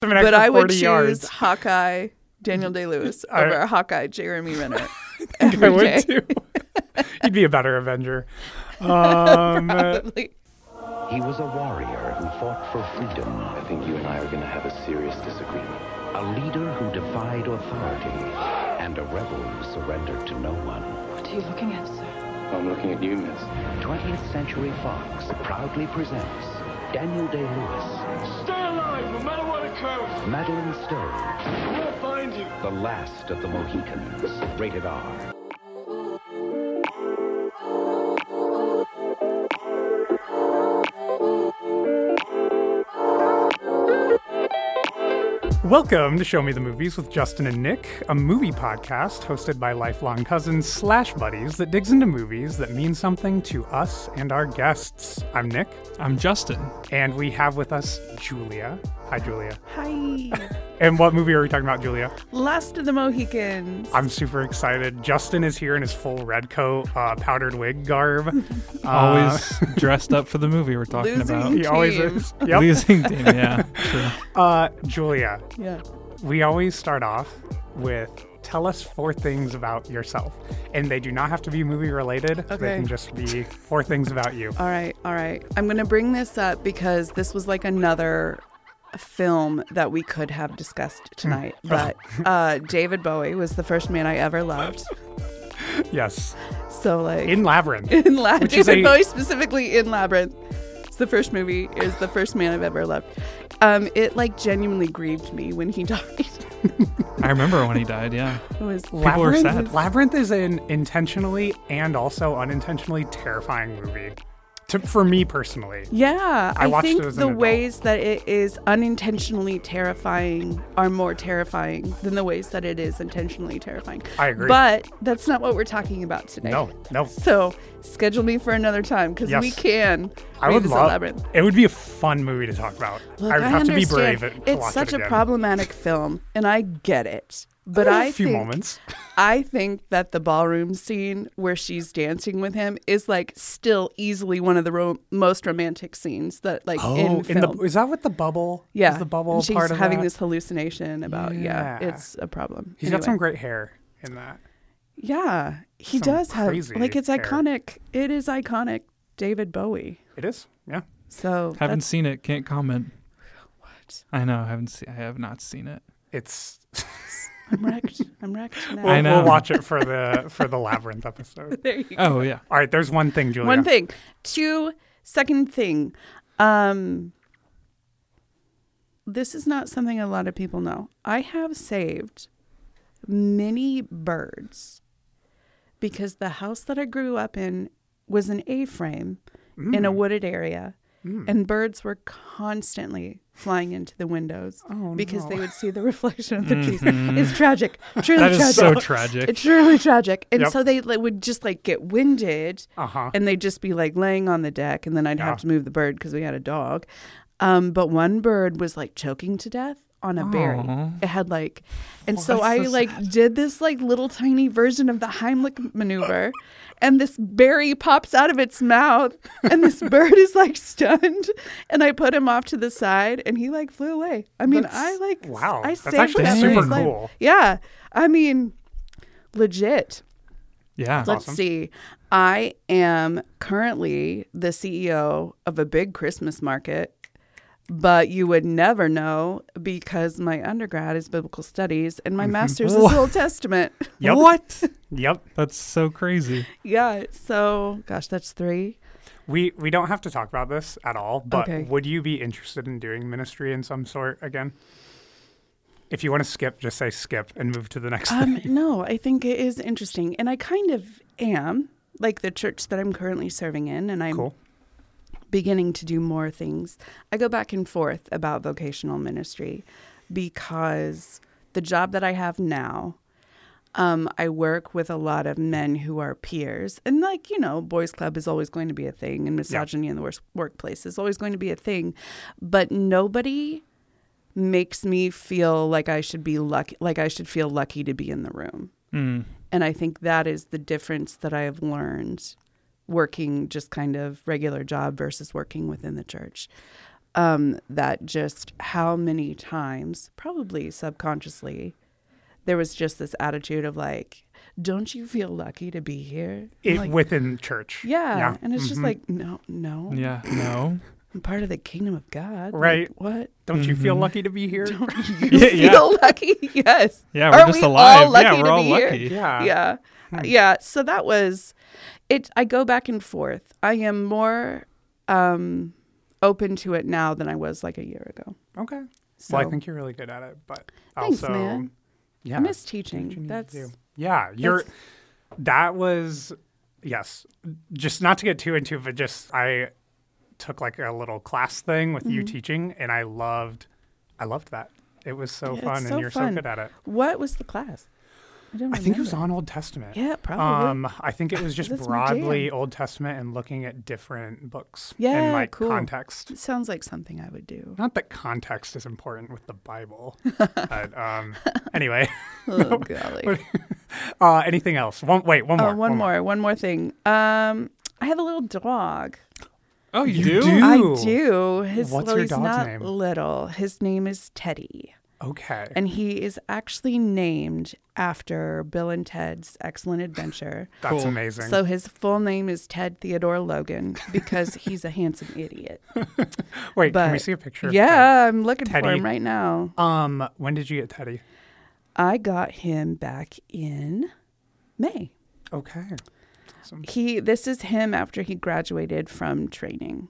But I would 40 choose yards. Hawkeye Daniel Day-Lewis over Hawkeye Jeremy Renner. I would too. You'd be a better Avenger. Probably. He was a warrior who fought for freedom. I think you and I are going to have a serious disagreement. A leader who defied authority. And a rebel who surrendered to no one. What are you looking at, sir? I'm looking at you, miss. 20th Century Fox proudly presents Daniel Day-Lewis, Stay alive, no matter what occurs. Madeline Stowe, We'll find you. The Last of the Mohicans. Rated R. Welcome to Show Me the Movies with Justin and Nick, a movie podcast hosted by lifelong cousins / buddies that digs into movies that mean something to us and our guests. I'm Nick. I'm Justin. And we have with us Julia. Hi, Julia. Hi. And what movie are we talking about, Julia? Last of the Mohicans. I'm super excited. Justin is here in his full red coat, powdered wig garb. Always dressed up for the movie we're talking Losing about. He always team. is. Yep. Losing team, yeah. True. Julia, Yeah. we always start off with tell us 4 things about yourself. And they do not have to be movie related. They Okay. can just be 4 things about you. All right. I'm going to bring this up because this was like another film that we could have discussed tonight. But David Bowie was the first man I ever loved. Yes. So like In Labyrinth. in which is David a- Bowie specifically in Labyrinth. It's the first movie. Is the first man I've ever loved. It like genuinely grieved me when he died. I remember when he died, yeah. It was People are sad. Labyrinth is an intentionally and also unintentionally terrifying movie. For me personally. Yeah, I I watched think it as an the adult. ways that it is unintentionally terrifying are more terrifying than the ways that it is intentionally terrifying. I agree. But that's not what we're talking about today. No. So schedule me for another time because Yes. we can. I would revisit love Labyrinth. it. Would be a fun movie to talk about. Look, I would I have to be understand. brave to It's watch such it a again. problematic film, and I get it. But There's I a few think moments. I think that the ballroom scene where she's dancing with him is like still easily one of the most romantic scenes that like in film. Is that what the bubble? Yeah, Is the bubble and she's part of having that? this hallucination about Yeah. it's a problem. He's got Anyway. some great hair in that. Yeah, he some does have crazy like it's hair. iconic. It is iconic, David Bowie. It is. Yeah. So Haven't that's, seen it, can't comment. what? I know, I have not seen it. It's. I'm wrecked. I'm wrecked now. I know. We'll watch it for the Labyrinth episode. There you go. Oh, yeah. All right. There's one thing, Julia. One thing. Second thing. This is not something a lot of people know. I have saved many birds because the house that I grew up in was an A-frame in a wooded area. And birds were constantly flying into the windows because they would see the reflection of the trees. It's tragic. Truly That tragic. is so tragic. It's really tragic. And Yep. so they would just like get winded and they'd just be like laying on the deck and then I'd have to move the bird because we had a dog. But one bird was like choking to death on a berry. Aw. It had like, and so that's I so like did this like little tiny version of the Heimlich maneuver. And this berry pops out of its mouth and this bird is like stunned. And I put him off to the side and he like flew away. I mean, Wow. I That's saved actually that super bird's life. cool. Yeah. I mean, legit. Yeah. Let's awesome. see. I am currently the CEO of a big Christmas market, but you would never know because my undergrad is biblical studies and my master's is Old Testament. Yep. What? Yep. That's so crazy. Yeah. So, gosh, that's 3. We don't have to talk about this at all, but Okay. would you be interested in doing ministry in some sort again? If you want to skip, just say skip and move to the next thing. No, I think it is interesting. And I kind of am, like the church that I'm currently serving in, and I'm Cool. beginning to do more things. I go back and forth about vocational ministry because the job that I have now, I work with a lot of men who are peers. And like, you know, boys club is always going to be a thing and misogyny in the workplace is always going to be a thing. But nobody makes me feel like I should be lucky, like I should feel lucky to be in the room. And I think that is the difference that I have learned working just kind of regular job versus working within the church. that just how many times, probably subconsciously, there was just this attitude of like, don't you feel lucky to be here? Like, Within church. yeah. And it's just like, no. Yeah. No. I'm part of the kingdom of God. Right. Like, what? Don't you feel lucky to be here? Don't you feel lucky? Yes. Yeah, we're Aren't just we alive. all lucky Yeah, we're to all be here? lucky. Yeah. Yeah. Yeah. So that was it. I go back and forth. I am more open to it now than I was like a year ago. Okay. So Well, I think you're really good at it, but thanks, also, man. yeah, I miss teaching. what you need to That's do. Yeah, that was, yes, just not to get too into, but just I took like a little class thing with you teaching, and I loved that. It was so Yeah, fun, it's and so you're fun. so good at it. What was the class? I don't I think it was remember. on Old Testament. Yeah, probably. I think it was just That's my broadly jam. Old Testament and looking at different books Yeah, and like cool. context. It sounds like something I would do. Not that context is important with the Bible, but anyway. Oh golly. Anything else? One more. One more thing. I have a little dog. Oh, you You do? do? I do. What's your he's dog's not name? little. His name is Teddy. Okay. And he is actually named after Bill and Ted's Excellent Adventure. That's Cool. amazing. So his full name is Ted Theodore Logan because he's a handsome idiot. Wait, can we But see a picture of yeah, I'm looking Teddy? for him right now. Ted? When did you get Teddy? I got him back in May. Okay. Awesome. This is him after he graduated from training.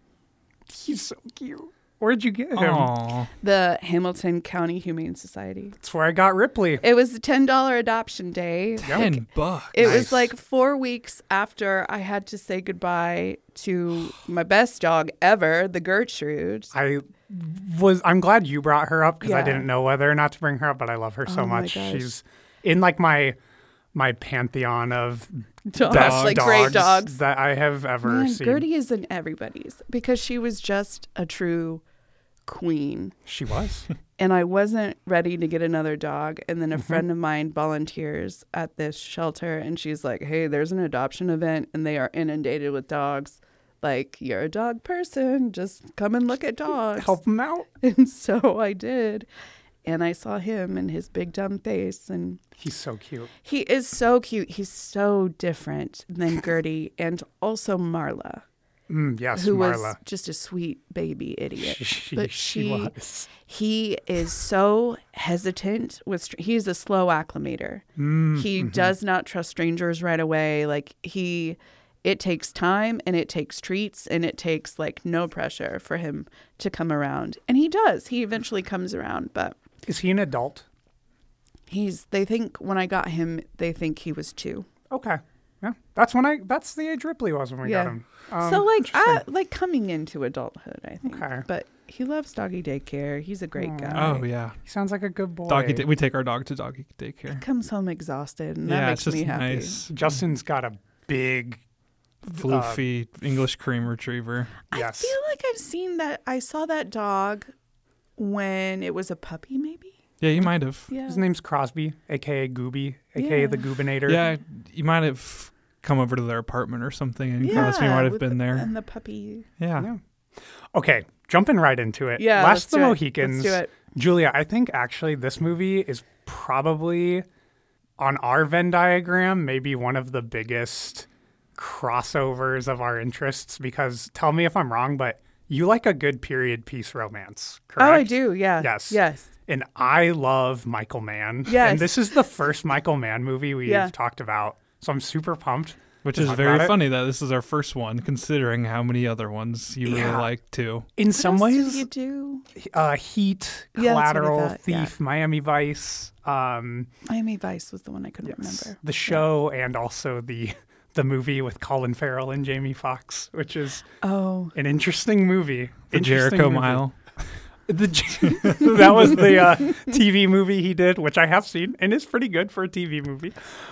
He's so cute. Where'd you get him? Aw. The Hamilton County Humane Society. That's where I got Ripley. It was the $10 adoption day. $10. It Nice. was like 4 weeks after I had to say goodbye to my best dog ever, the Gertrude. I'm glad you brought her up because I Yeah. didn't know whether or not to bring her up, but I love her so Oh my much. gosh. She's in like my pantheon of Dogs, best like dogs great dogs. that I have ever Man, seen. Gertie is in everybody's because she was just a true queen. She was. And I wasn't ready to get another dog. And then a Mm-hmm. friend of mine volunteers at this shelter and she's like, hey, there's an adoption event and they are inundated with dogs. Like, you're a dog person. Just come and look at dogs. Help him out. And so I did. And I saw him and his big dumb face. And He's so cute. he is so cute. He's so different than Gertie and also Marla, Yes, who Marla. was just a sweet baby idiot. She But was. he is so hesitant with he's a slow acclimator. He does not trust strangers right away. Like it takes time and it takes treats and it takes like no pressure for him to come around. And he does. He eventually comes around, but Is he an adult? they think when I got him, they think he was 2. Okay. Yeah. That's the age Ripley was when we got him. So interesting. like coming into adulthood, I think. Okay. But he loves doggy daycare. He's a great guy. Oh, yeah. He sounds like a good boy. We take our dog to doggy daycare. Comes home exhausted and that Yeah, makes it's me just happy. nice. Justin's got a big Floofy English cream retriever. Yes. I feel like I've seen that. I saw that dog when it was a puppy, maybe. Yeah, you might have. Yeah. His name's Crosby, aka Gooby, aka Yeah. the Goobinator. Yeah, you might have come over to their apartment or something, and Crosby might have with been there. And the puppy. Yeah. Yeah. Okay, jumping right into it. Yeah, Last let's of the do it. Mohicans. Let's do it. Julia, I think actually this movie is probably on our Venn diagram, maybe one of the biggest crossovers of our interests because tell me if I'm wrong, but you like a good period piece romance, correct? Oh, I do. Yeah. Yes. Yes. And I love Michael Mann. Yes. And this is the first Michael Mann movie we've Yeah. talked about. So I'm super pumped. Which to is talk very about it. funny that this is our first one, considering how many other ones you really Yeah. like too. In What some else did ways, you do? Heat, Yeah, that's what I Collateral, thought, yeah. Thief, Miami Vice, Miami Vice was the one I couldn't remember. the show, and also the movie with Colin Farrell and Jamie Foxx, which is Oh, an interesting movie. The Interesting Jericho movie. Mile. That was the TV movie he did, which I have seen and is pretty good for a TV movie.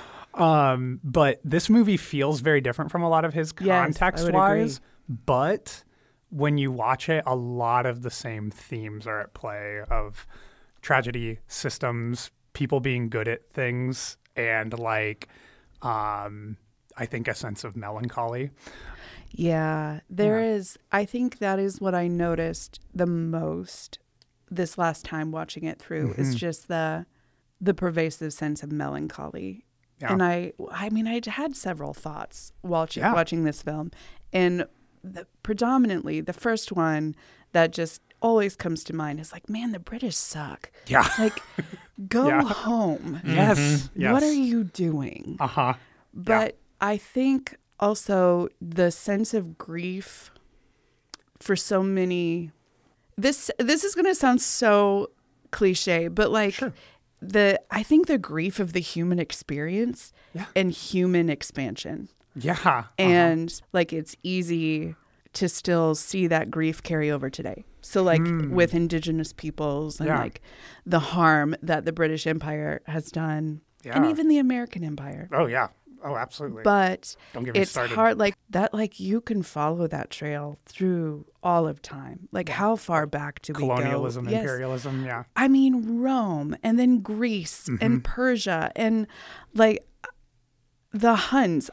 But this movie feels very different from a lot of his Yes, I would context-wise. agree. But when you watch it, a lot of the same themes are at play of tragedy, systems, people being good at things, and like I think, a sense of melancholy. Yeah, there is. I think that is what I noticed the most this last time watching it through is just the pervasive sense of melancholy. Yeah. And I mean, I had several thoughts watching this film, and predominantly the first one that just always comes to mind is like, man, the British suck. Yeah. Like, go Yeah. home. Yes. Yes. What are you doing? Uh-huh. But I think also the sense of grief for so many. This is going to sound so cliche, but like I think the grief of the human experience and human expansion. Yeah. And like it's easy to still see that grief carry over today. So like with indigenous peoples and like the harm that the British Empire has done and even the American Empire. Oh, yeah. Oh, absolutely. But Don't get me it's started. hard like that, like you can follow that trail through all of time. Like how far back do we go? Colonialism, Yes. imperialism, yeah. I mean, Rome and then Greece and Persia and like the Huns.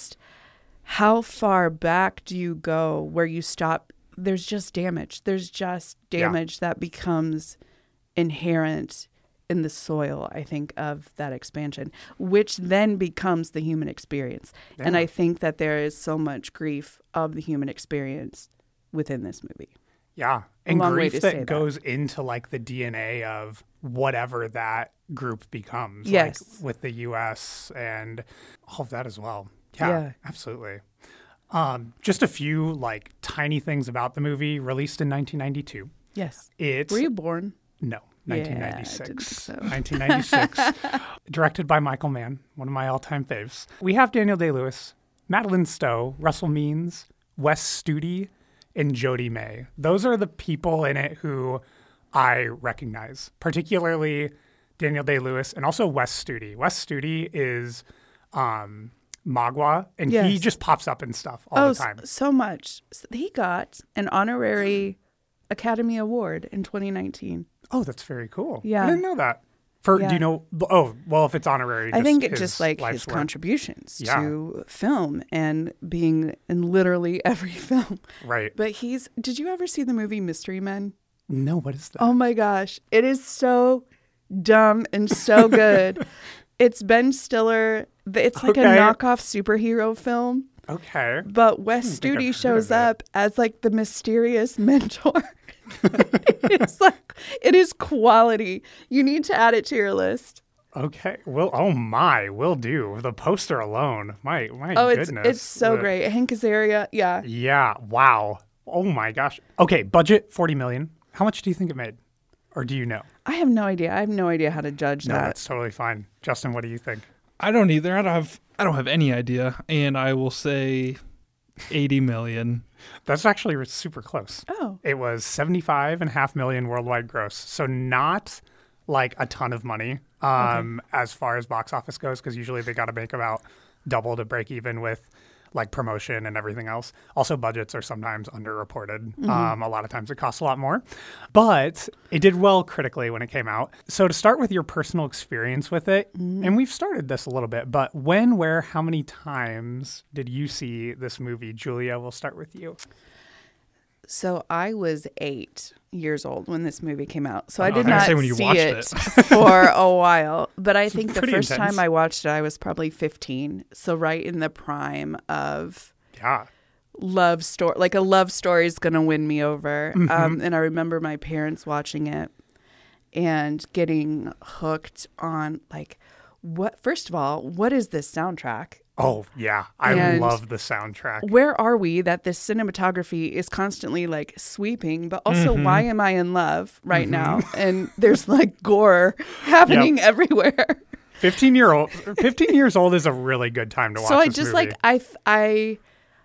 How far back do you go where you stop? There's just damage. There's just damage that becomes inherent in the soil, I think, of that expansion, which then becomes the human experience. Yeah. And I think that there is so much grief of the human experience within this movie. Yeah. And long way grief to say that that. goes into like the DNA of whatever that group becomes. Yes. Like with the US and all of that as well. Yeah. Yeah. Absolutely. Just a few like tiny things about the movie. Released in 1992. Yes. It's Were you born? No, Yeah, I 1996. didn't think so. 1996. Directed by Michael Mann, one of my all-time faves. We have Daniel Day-Lewis, Madeline Stowe, Russell Means, Wes Studi, and Jodie May. Those are the people in it who I recognize, particularly Daniel Day-Lewis and also Wes Studi. Wes Studi is Magua, and he Yes. just pops up in stuff all the time. So much. He got an honorary Academy Award in 2019. Oh, that's very cool. Yeah. I didn't know that. Do Yeah. you know? Oh, well, if it's honorary, I think it his just like life's his work. contributions Yeah. to film and being in literally every film. Right. But did you ever see the movie Mystery Men? No, what is that? Oh my gosh. It is so dumb and so good. It's Ben Stiller. It's like a Okay. knockoff superhero film. Okay. But Wes think I've Studi heard shows of it. up as like the mysterious mentor. It's like, it is quality. You need to add it to your list. Okay. Well, oh my, will do. The poster alone. My Oh, goodness. it's so great. Hank Azaria. Yeah. Yeah. Wow. Oh my gosh. Okay. Budget $40 million. How much do you think it made? Or do you know? I have no idea. I have no idea how to judge No, that. that's totally fine. Justin, what do you think? I don't either. I don't have any idea, and I will say 80 million. That's actually super close. Oh. It was $75.5 million worldwide gross. So not like a ton of money as far as box office goes, because usually they got to make about double to break even with like promotion and everything else. Also, budgets are sometimes underreported. A lot of times it costs a lot more. But it did well critically when it came out. So to start with your personal experience with it, and we've started this a little bit, but when, where, how many times did you see this movie? Julia, we'll start with you. So I was 8 years old when this movie came out. So I I did was gonna not say when you see watched it it. for a while. But I think the pretty first intense. time I watched it, I was probably 15. So right in the prime of Yeah. love story. Like a love story is going to win me over. Mm-hmm. And I remember my parents watching it and getting hooked on like, first of all, what is this soundtrack? Oh, yeah. I And love the soundtrack. Where are we that this cinematography is constantly like sweeping, but also Mm-hmm. why am I in love right now? And there's like gore happening everywhere. 15 years old is a really good time to watch So I this just movie. like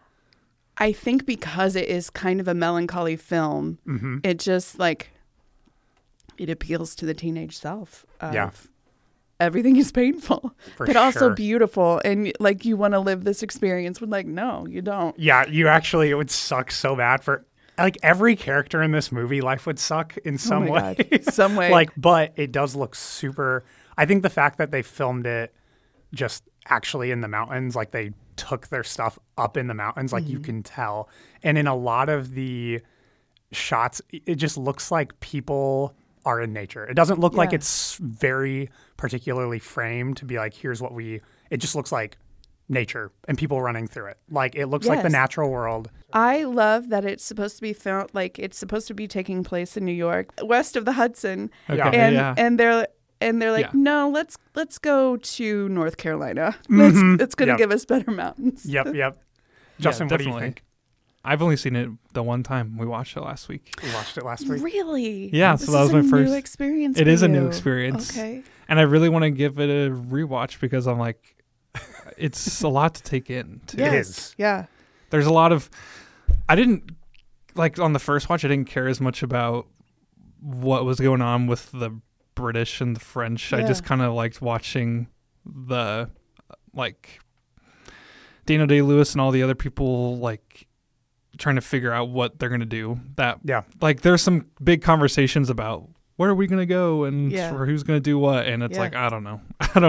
I think because it is kind of a melancholy film, Mm-hmm. it just like it appeals to the teenage self of Yeah. everything is painful, For but also sure. beautiful, and like you want to live this experience. With like, no, you don't. Yeah, it would suck so bad for like every character in this movie. Life would suck in some Oh my way. God. Some way. Like, but it does look super. I think the fact that they filmed it just actually in the mountains, like they took their stuff up in the mountains. Like you can tell. And in a lot of the shots, it just looks like people are in nature. It doesn't look like it's very particularly framed to be like, here's what it just looks like nature and people running through it. Like it looks like the natural world. I love that it's supposed to be filmed, like it's supposed to be taking place in New York, west of the Hudson. Okay. And they're like, no, let's go to North Carolina. It's going to give us better mountains. Yep. Justin, what do you think? I've only seen it the one time. We watched it last week. We watched it last week. Really? Yeah, this so that was is my a first new experience. It for is a you. new experience. Okay. And I really want to give it a rewatch because I'm like, it's a lot to take in. Too. Yes. It is. Yeah. There's a lot of, I didn't, like on the first watch, I didn't care as much about what was going on with the British and the French. I just kind of liked watching the, like, Daniel Day-Lewis and all the other people, like, trying to figure out what they're going to do. Like, there's some big conversations about where are we going to go and or who's going to do what. And it's like, I don't know.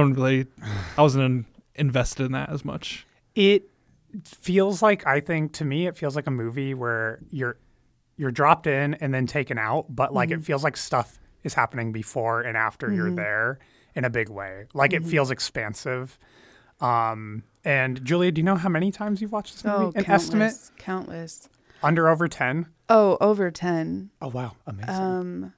I wasn't invested in that as much. It feels like, I think to me, it feels like a movie where you're dropped in and then taken out, but like it feels like stuff is happening before and after you're there in a big way. Like it feels expansive. And Julia, do you know how many times you've watched this movie? An estimate? Countless. Under over 10? Oh, over 10. Oh, wow. Amazing.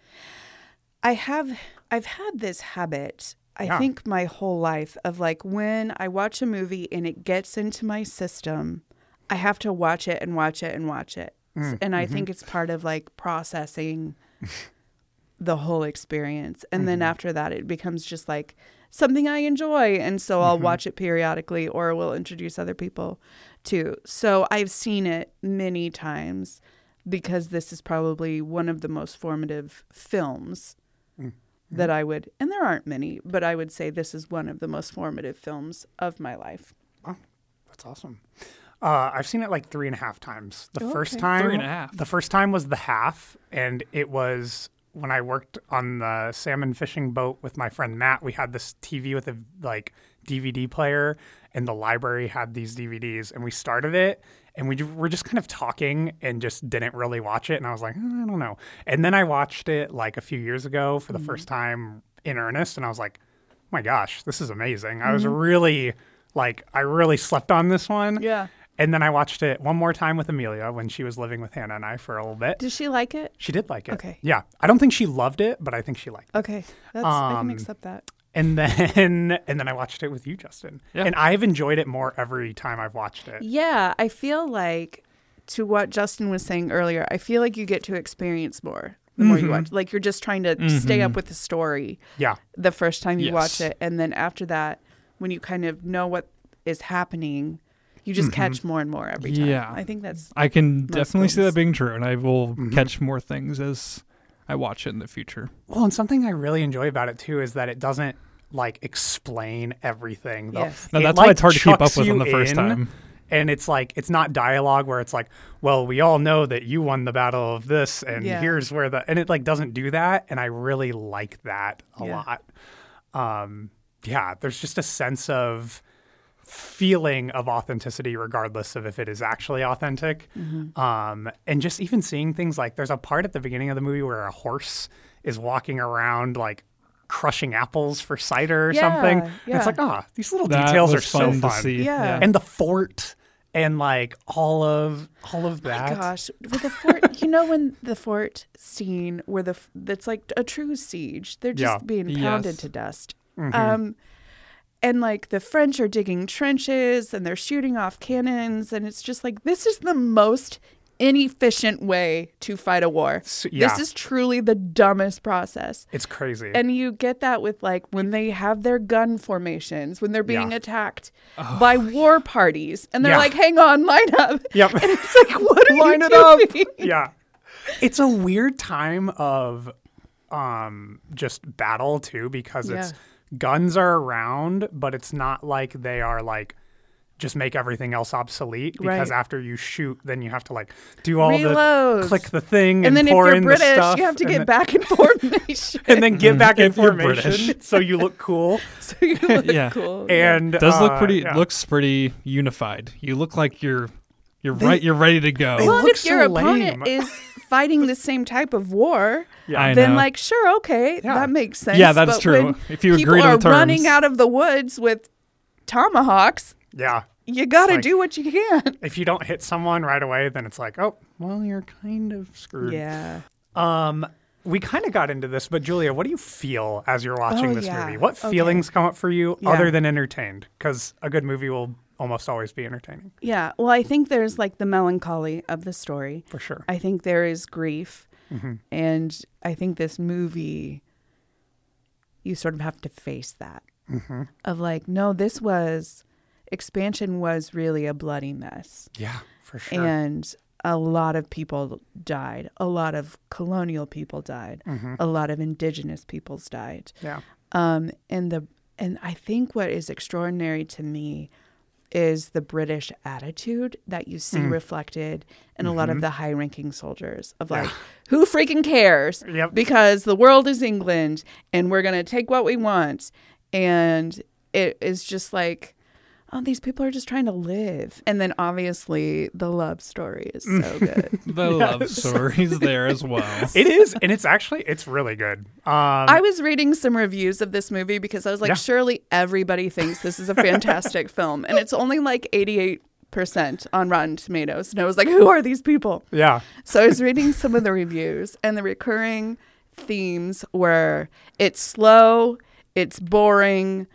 I've had this habit, I think my whole life, of like when I watch a movie and it gets into my system, I have to watch it and watch it and watch it. And I think it's part of like processing the whole experience. And then after that, it becomes just like something I enjoy. And so I'll watch it periodically or we'll introduce other people to. So I've seen it many times because this is probably one of the most formative films that I would, and there aren't many, but I would say this is one of the most formative films of my life. Oh, that's awesome. I've seen it like 3.5 times. The first time, 3.5. The first time was the half, and it was when I worked on the salmon fishing boat with my friend Matt. We had this TV with a like DVD player, and the library had these DVDs, and we started it, and we were just kind of talking and just didn't really watch it. And I was like, I don't know. And then I watched it like a few years ago for the first time in earnest, and I was like, oh my gosh, this is amazing. I was really I really slept on this one. Yeah. And then I watched it one more time with Amelia when she was living with Hannah and I for a little bit. Did she like it? She did like it. Okay. Yeah. I don't think she loved it, but I think she liked it. Okay. I can accept that. And then I watched it with you, Justin. Yeah. And I've enjoyed it more every time I've watched it. Yeah, I feel like, to what Justin was saying earlier, I feel like you get to experience more the more you watch. Like you're just trying to stay up with the story. Yeah. The first time you watch Yes. it, and then after that, when you kind of know what is happening, you just catch more and more every time. Yeah. I think that's I can definitely see films. that being true, and I will catch more things as I watch it in the future. Well, and something I really enjoy about it too is that it doesn't like explain everything. Yes. No, It, that's like, why it's hard to keep up chucks with on you the first in, time. And it's like, it's not dialogue where it's like, well, we all know that you won the battle of this and here's where and it like doesn't do that. And I really like that a lot. There's just a sense of feeling of authenticity regardless of if it is actually authentic. And just even seeing things like there's a part at the beginning of the movie where a horse is walking around like crushing apples for cider or something. And it's like, these little That details are was so fun fun. to see. Yeah. And the fort and like all of that. My gosh, with the fort, when the fort scene where that's like a true siege, they're just being pounded Yes. to dust. And like the French are digging trenches and they're shooting off cannons, and it's just like, this is the most inefficient way to fight a war. This is truly the dumbest process. It's crazy. And you get that with like when they have their gun formations, when they're being attacked by war parties, and they're like, hang on, line up. Yep. And it's like, what are Line you it up. doing? Yeah. It's a weird time of just battle too, because it's guns are around, but it's not like they are like just make everything else obsolete because Right. after you shoot, then you have to like do all Reload. the click the thing And then if pour you're in the British, stuff you have to and get then- back in formation. and then get back in If you're formation British. so you look cool. so you look Yeah. cool. And Does look pretty. yeah. Looks pretty unified. You look like you're right. You're ready to go. They Well, and look if your so opponent lame. is fighting the same type of war, Yeah. I then know. like sure, okay, Yeah. that makes sense. Yeah, that is But true. when If you people agree to are the terms. running out of the woods with tomahawks, Yeah. you got to like- do what you can. If you don't hit someone right away, then it's like, oh, well, you're kind of screwed. Yeah. We kind of got into this, but Julia, what do you feel as you're watching Oh, this yeah. movie? What Okay. feelings come up for you Yeah. other than entertained? Because a good movie will almost always be entertaining, Yeah. Well, I think there's like the melancholy of the story. for sure. I think there is grief. Mm-hmm. And I think this movie, you sort of have to face that Mm-hmm. of like, no, expansion was really a bloody mess. Yeah, for sure. And a lot of people died. A lot of colonial people died. Mm-hmm. A lot of indigenous peoples died. Yeah. And I think what is extraordinary to me is the British attitude that you see reflected in a lot of the high-ranking soldiers of like, who freaking cares? Yep. Because the world is England and we're going to take what we want. And it is just like, oh, these people are just trying to live. And then obviously the love story is so good. The love story's there as well. It is, and it's really good. I was reading some reviews of this movie because I was like, Yeah. surely everybody thinks this is a fantastic film. And it's only like 88% on Rotten Tomatoes. And I was like, who are these people? Yeah. So I was reading some of the reviews, and the recurring themes were it's slow, it's boring,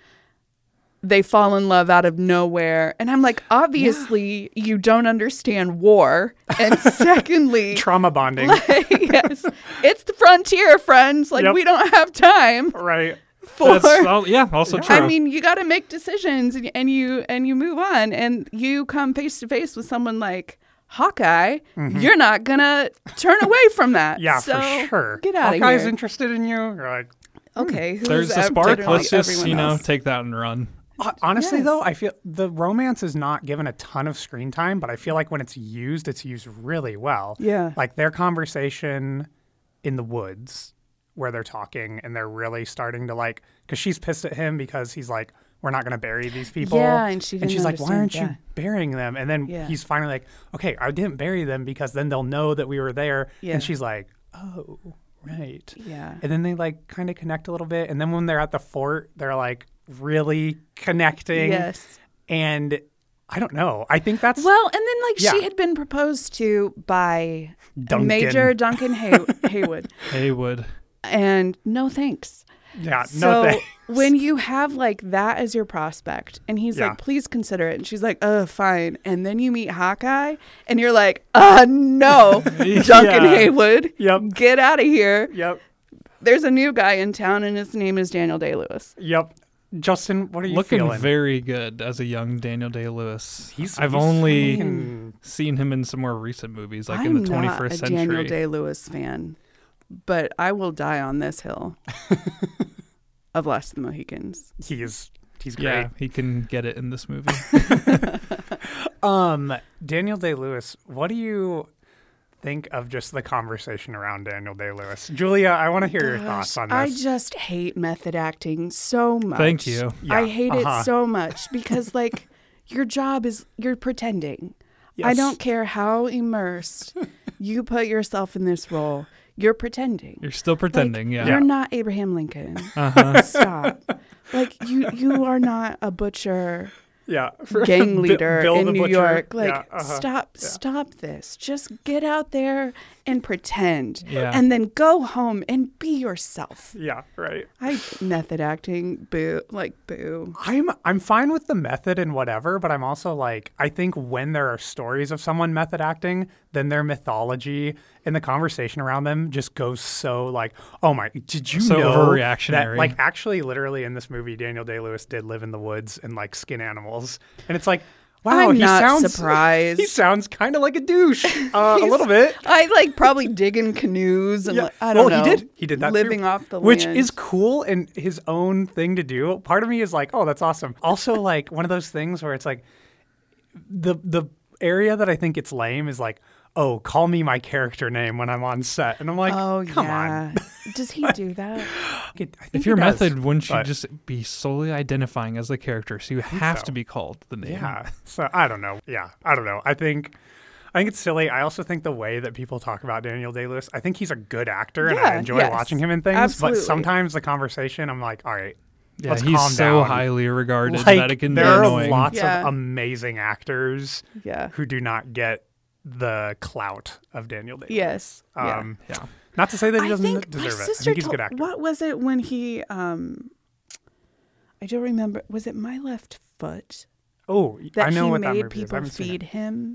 they fall in love out of nowhere. And I'm like, obviously, you don't understand war. And secondly, Trauma bonding. yes, it's the frontier, friends. Like, Yep. we don't have time Right. for. Also true. I mean, you got to make decisions, and you move on, and you come face to face with someone like Hawkeye. You're not gonna turn away from that. Yeah, so for sure. Get out of Hawkeye's here. interested in you. You're like, Okay, who's There's a spark. literally Let's just everyone else? take that and run. honestly, Yes. though, I feel the romance is not given a ton of screen time, but I feel like when it's used really well. Yeah. Like their conversation in the woods where they're talking and they're really starting to like, because she's pissed at him because he's like, we're not going to bury these people. Yeah, and she didn't she's like, why aren't understand, you burying them? And then Yeah. he's finally like, okay, I didn't bury them because then they'll know that we were there. Yeah. And she's like, oh, right. Yeah. And then they like kind of connect a little bit. And then when they're at the fort, they're like really connecting. Yes. And I don't know. I think that's Well, and then like Yeah. she had been proposed to by Duncan. Major Duncan Haywood, Haywood. and no thanks. yeah, So no thanks. when you have like that as your prospect, and he's Yeah. like, please consider it, and she's like, fine, and then you meet Hawkeye, and you're like, no, Duncan Yeah. Haywood, Yep. get out of here. Yep. There's a new guy in town, and his name is Daniel Day-Lewis. Yep. Justin, what are you Looking feeling? very good as a young Daniel Day-Lewis. I've he's only fucking- seen him in some more recent movies, like in I'm the 21st not a century. Daniel Day-Lewis fan, but I will die on this hill of Last of the Mohicans. he's great. Yeah, he can get it in this movie. Daniel Day-Lewis, what do you think of just the conversation around Daniel Day-Lewis? Julia, I want to hear your thoughts on this. I just hate method acting so much. Thank you. Yeah, I hate uh-huh. it so much because, like, your job is you're pretending. I Yes. don't care how immersed you put yourself in this role. You're pretending. You're still pretending, Like, yeah. You're not Abraham Lincoln. Uh-huh. Stop. Like you are not a butcher yeah. gang leader Bill in the New Butcher. York. Like, Yeah, uh-huh. stop this. Just get out there and pretend. Yeah. And then go home and be yourself. Yeah, right. Method acting, boo. Like, boo. I'm fine with the method and whatever, but I'm also like, I think when there are stories of someone method acting, then their mythology and the conversation around them just goes so like, oh my, did you So know overreactionary. that like actually literally in this movie, Daniel Day-Lewis did live in the woods and like skin animals. And it's like, wow, I'm he not sounds surprised. He sounds kind of like a douche, a little bit. I like probably dig in canoes and Yeah. like, I don't know. He did that too. living off the which land. is cool and his own thing to do. Part of me is like, oh, that's awesome. Also, like one of those things where it's like, the area that I think it's lame is like, oh, call me my character name when I'm on set. And I'm like, Oh, come yeah. Does he do that? on. I think If he your does, method, wouldn't you but- just be solely identifying as the character? So you have so. to be called the name. Yeah. So I don't know. Yeah. I don't know. I think it's silly. I also think the way that people talk about Daniel Day-Lewis, I think he's a good actor and I Yeah, enjoy yes. watching him in things. Absolutely. But sometimes the conversation, I'm like, all right, Yeah, let's he's calm so down. highly regarded Like, that it can be there are annoying. lots Yeah. of amazing actors Yeah. who do not get the clout of Daniel Day-Lewis. Yes. Yeah. Yeah. Not to say that he I doesn't think my deserve it. I sister think he's a told, good actor. what was it when he I don't remember, was it My Left Foot Oh, that I know he what that made movie is. I people haven't seen feed it. him?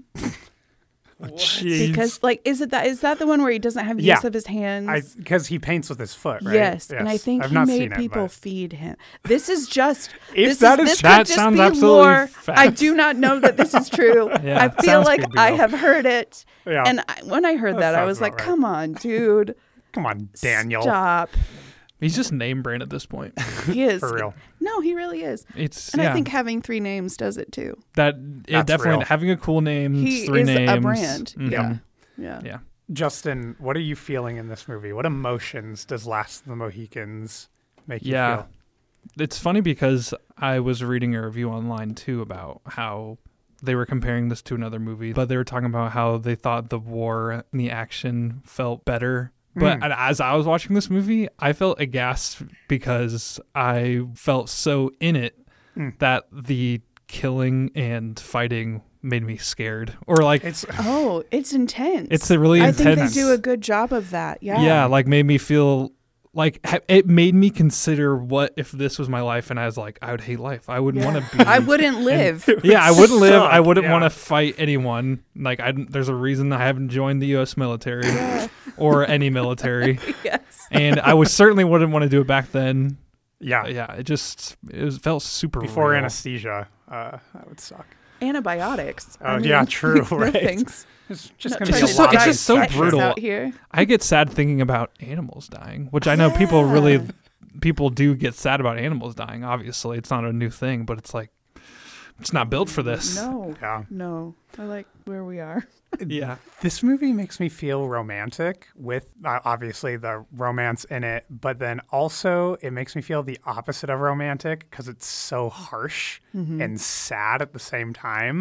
Jeez. Because like is that the one where he doesn't have Yeah. use of his hands? Because he paints with his foot, right? Yes, and I think I've he not made seen it, people but- feed him. This is just If this that is is- this that could just sounds be absolutely lore. fact. I do not know that this is true. Yeah, I feel sounds like could be I real. have heard it, Yeah. and when I heard That that, I sounds was like, about right. "Come on, dude, Come on, Daniel. stop." He's just name brand at this point. He is For real. No, he really is, It's and yeah, I think having 3 names does it too. that That's definitely real. having a cool name. He 3 is names. a brand. Mhm. Yeah. Yeah. Justin, what are you feeling in this movie? What emotions does Last of the Mohicans make you Yeah. feel? It's funny because I was reading a review online too about how they were comparing this to another movie, but they were talking about how they thought the war and the action felt better. But as I was watching this movie, I felt aghast because I felt so in it that the killing and fighting made me scared. Or like It's Oh, it's intense. it's a really I intense. think they do a good job of that. Yeah. Yeah, like made me feel like it made me consider what if this was my life, and I was like, I would hate life. I wouldn't want to be. I wouldn't live. Yeah, I wouldn't live. I suck, wouldn't yeah. want to fight anyone. Like, there's a reason I haven't joined the U.S. military or any military, Yes. and I certainly wouldn't want to do it back then. yeah. Yeah, it felt super Before real. anesthesia, that would suck. Antibiotics. Oh, yeah, true, no right. thanks. It's just Not gonna trying be a to so- lot it's of just so infection. brutal. Out here. I get sad thinking about animals dying, which I know people do get sad about animals dying. Obviously, it's not a new thing, but it's like it's not built for this. No. Yeah. No. I like where we are. Yeah. This movie makes me feel romantic with obviously the romance in it, but then also it makes me feel the opposite of romantic because it's so harsh and sad at the same time.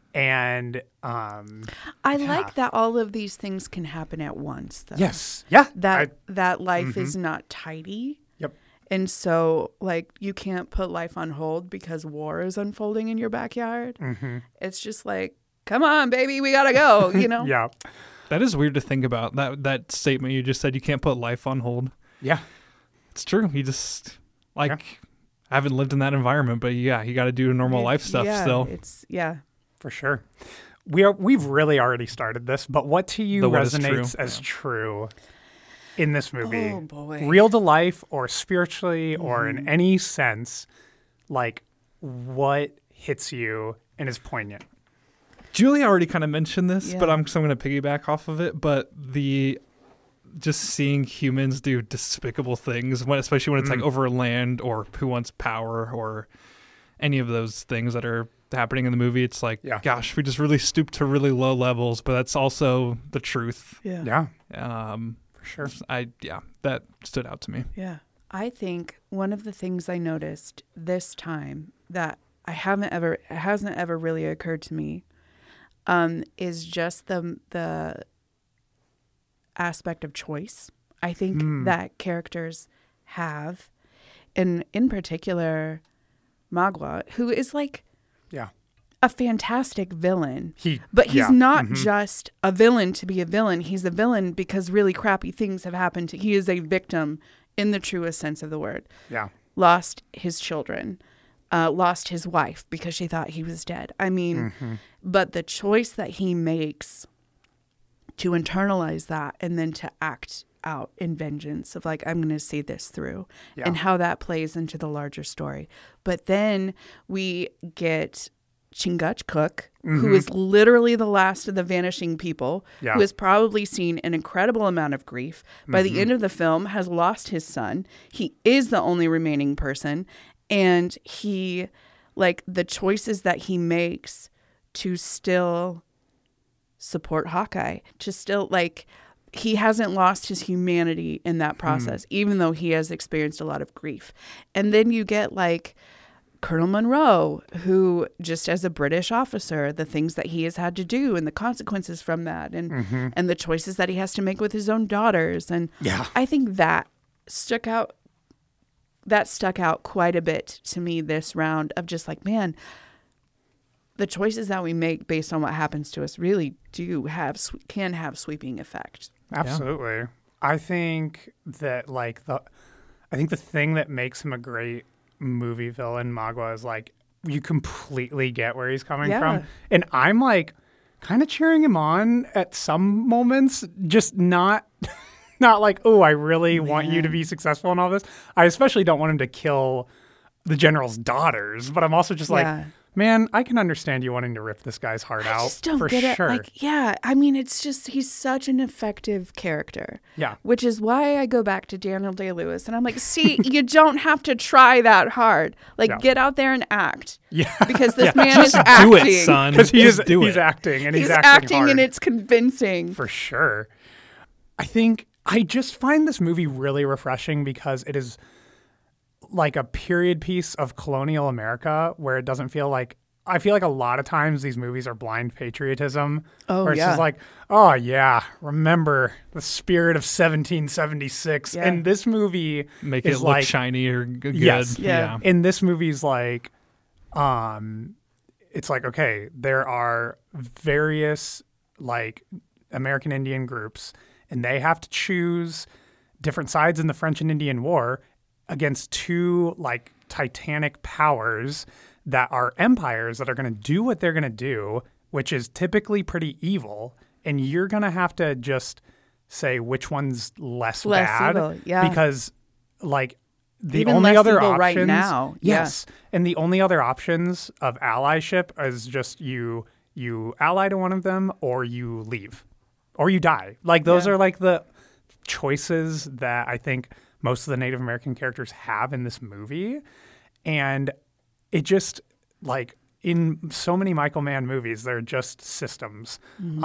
And I Yeah. like that all of these things can happen at once though. yes, yeah, That life is not tidy. Yep. And so like you can't put life on hold because war is unfolding in your backyard. Mm-hmm. It's just like, come on, baby, we gotta go, you know? yeah, That is weird to think about. That statement you just said, you can't put life on hold. yeah, It's true. You just I haven't lived in that environment, but yeah, you got to do normal life stuff yeah, still. It's for sure. We've really already started this, but what to you The what is resonates true, as true in this movie? Oh, boy. Real to life or spiritually or Mm-hmm. in any sense, like what hits you and is poignant? Julie already kind of mentioned this, but Yeah. I'm going to piggyback off of it. But just seeing humans do despicable things, especially when it's like over land or who wants power or any of those things that are happening in the movie, it's like, Yeah. gosh, we just really stoop to really low levels. But that's also the truth. Yeah, for sure. That stood out to me. Yeah. I think one of the things I noticed this time that hasn't ever really occurred to me is just the aspect of choice. I think that characters have, and in particular, Magua, who is like Yeah. a fantastic villain. He's He's not just a villain to be a villain. He's a villain because really crappy things have happened. He is a victim in the truest sense of the word. Yeah. Lost his children, lost his wife because she thought he was dead. I mean, but the choice that he makes to internalize that and then to act out in vengeance of like, I'm going to see this through and how that plays into the larger story. But then we get Chingachgook, who is literally the last of the vanishing people, who has probably seen an incredible amount of grief. By the end of the film, has lost his son. He is the only remaining person. And he, like, the choices that he makes to still support Hawkeye, to still like he hasn't lost his humanity in that process, even though he has experienced a lot of grief. And then you get like Colonel Monroe, who just as a British officer, the things that he has had to do and the consequences from that and the choices that he has to make with his own daughters. And I think that stuck out quite a bit to me this round of just like, man, the choices that we make based on what happens to us really can have sweeping effect. Absolutely. Yeah. I think that I think the thing that makes him a great movie villain, Magua, is like you completely get where he's coming from. And I'm like kind of cheering him on at some moments, just not like, oh, I really want you to be successful in all this. I especially don't want him to kill the general's daughters, but I'm also just like, man, I can understand you wanting to rip this guy's heart out. I just don't get it. Like, I mean, it's just he's such an effective character. Yeah. Which is why I go back to Daniel Day-Lewis and I'm like, see, you don't have to try that hard. Like, get out there and act. Yeah. Because this man is acting. Do it, son. Because he's acting, and he's acting hard. And it's convincing. For sure. I just find this movie really refreshing because it is like a period piece of colonial America where it doesn't feel like, I feel like a lot of times these movies are blind patriotism. Oh, where it's just like, oh yeah, remember the spirit of 1776. Yeah. And this movie make it look shiny or good. Yes. Yeah. And this movie's like, it's like, okay, there are various like American Indian groups and they have to choose different sides in the French and Indian War against two like titanic powers that are empires that are going to do what they're going to do, which is typically pretty evil. And you're going to have to just say which one's less bad. Evil, because like the even only other options right now. Yes. And the only other options of allyship is just you ally to one of them or you leave or you die. Like those are like the choices that I think most of the Native American characters have in this movie. And it just, like, in so many Michael Mann movies, they're just systems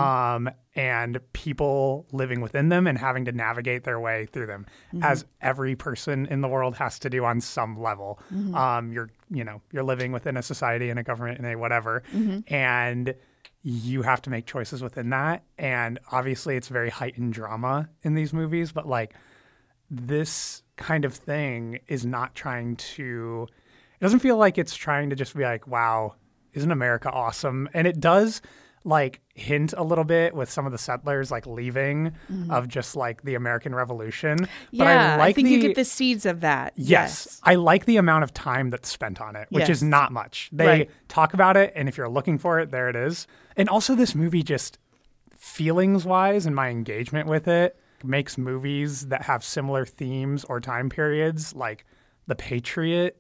and people living within them and having to navigate their way through them, as every person in the world has to do on some level. You're living within a society and a government and a whatever, and you have to make choices within that. And obviously it's very heightened drama in these movies, but like, this kind of thing is not trying to, it doesn't feel like it's trying to just be like, wow, isn't America awesome? And it does like hint a little bit with some of the settlers like leaving of just like the American Revolution. Yeah, but I think you get the seeds of that. Yes. I like the amount of time that's spent on it, which is not much. They talk about it, and if you're looking for it, there it is. And also this movie just feelings-wise and my engagement with it makes movies that have similar themes or time periods like The Patriot.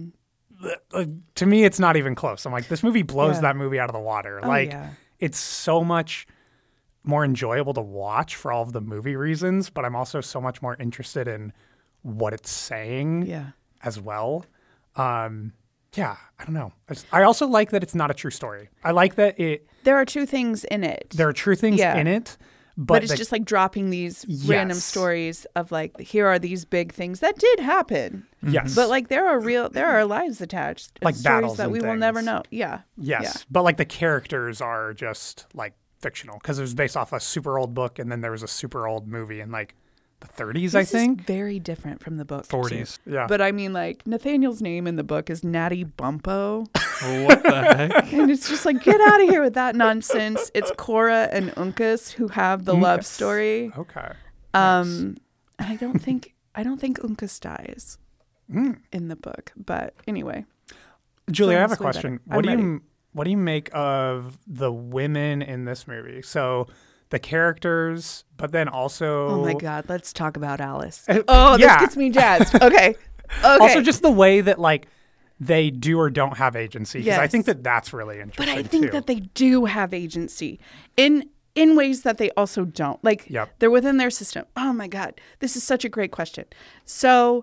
To me, it's not even close. I'm like, this movie blows that movie out of the water. It's so much more enjoyable to watch for all of the movie reasons, but I'm also so much more interested in what it's saying as well. I don't know. I also like that it's not a true story. I like that there are true things in it. There are true things in it. But it's just like dropping these random stories of like, here are these big things that did happen. Yes. But like there are lives attached. Like stories that we will never know. Yeah. Yes. Yeah. But like the characters are just like fictional because it was based off a super old book and then there was a super old movie in like the 30s, I think. This is very different from the book. 40s. Too. Yeah. But I mean, like, Nathaniel's name in the book is Natty Bumppo. What the heck? And it's just like, get out of here with that nonsense. It's Cora and Uncas who have the love story. Okay. And I don't think Uncas dies in the book. But anyway. Julie, I have a question. What do you make of the women in this movie? So the characters, but then also... Oh, my God. Let's talk about Alice. This gets me jazzed. Okay. Also, just the way that, like, they do or don't have agency. Because I think that that's really interesting, But I think that they do have agency in ways that they also don't. Like, they're within their system. Oh, my God. This is such a great question. So,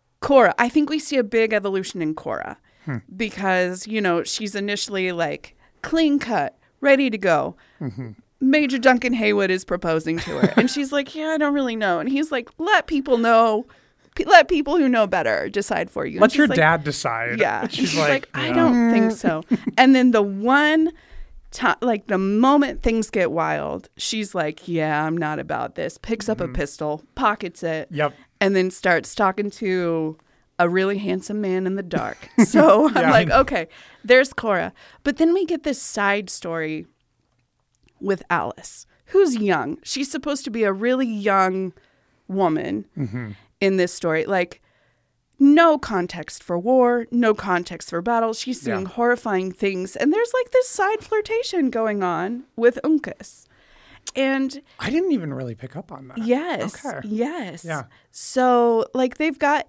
Cora, I think we see a big evolution in Cora. Because, she's initially, like... clean cut, ready to go. Major Duncan Haywood is proposing to her. And she's like, yeah, I don't really know. And he's like, let people know. Let people who know better decide for you. Let your dad decide. Yeah. And she's like, I yeah. don't think so. And then the one time, like the moment things get wild, she's like, yeah, I'm not about this. Picks up a pistol, pockets it. Yep. And then starts talking to a really handsome man in the dark. So I'm like, okay, there's Cora. But then we get this side story with Alice, who's young. She's supposed to be a really young woman in this story. Like, no context for war, no context for battle. She's seeing horrifying things. And there's like this side flirtation going on with Uncas. And I didn't even really pick up on that. yes, Okay. yes. Yeah. So like they've got,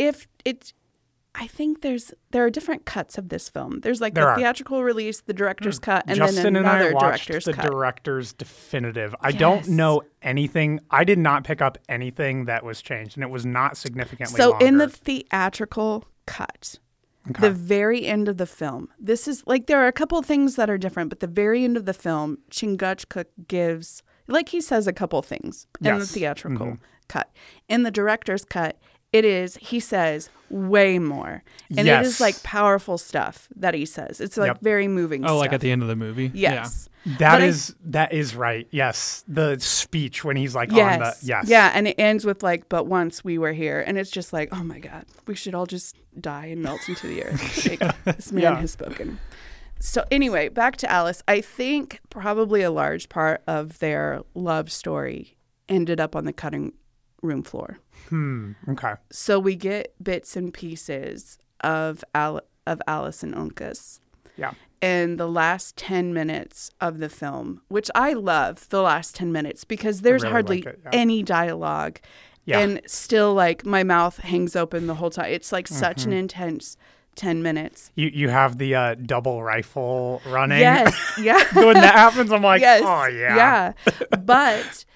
I think there are different cuts of this film. There's like the theatrical release, the director's cut, and Justin then another and I watched director's the cut. director's definitive. I don't know anything. I did not pick up anything that was changed, and it was not significantly So longer. in the theatrical cut, the very end of the film, this is like there are a couple of things that are different, but the very end of the film, Chingachgook gives, like he says a couple things in the theatrical cut. In the director's cut, he says way more. And it is like powerful stuff that he says. It's like very moving stuff. Oh, like at the end of the movie? Yes. That is right. Yes. The speech when he's like on the, yes. Yeah, and it ends with like, but once we were here. And it's just like, oh my God, we should all just die and melt into the earth. Like, this man has spoken. So anyway, back to Alice. I think probably a large part of their love story ended up on the cutting room floor. Okay. So we get bits and pieces of Alice and Uncas. Yeah. In the last 10 minutes of the film, which I love the last 10 minutes because there's really hardly like it, any dialogue. Yeah. And still like my mouth hangs open the whole time. It's like such an intense 10 minutes. You have the double rifle running. Yes. Yeah. When that happens, I'm like, yes. oh, yeah. Yeah. But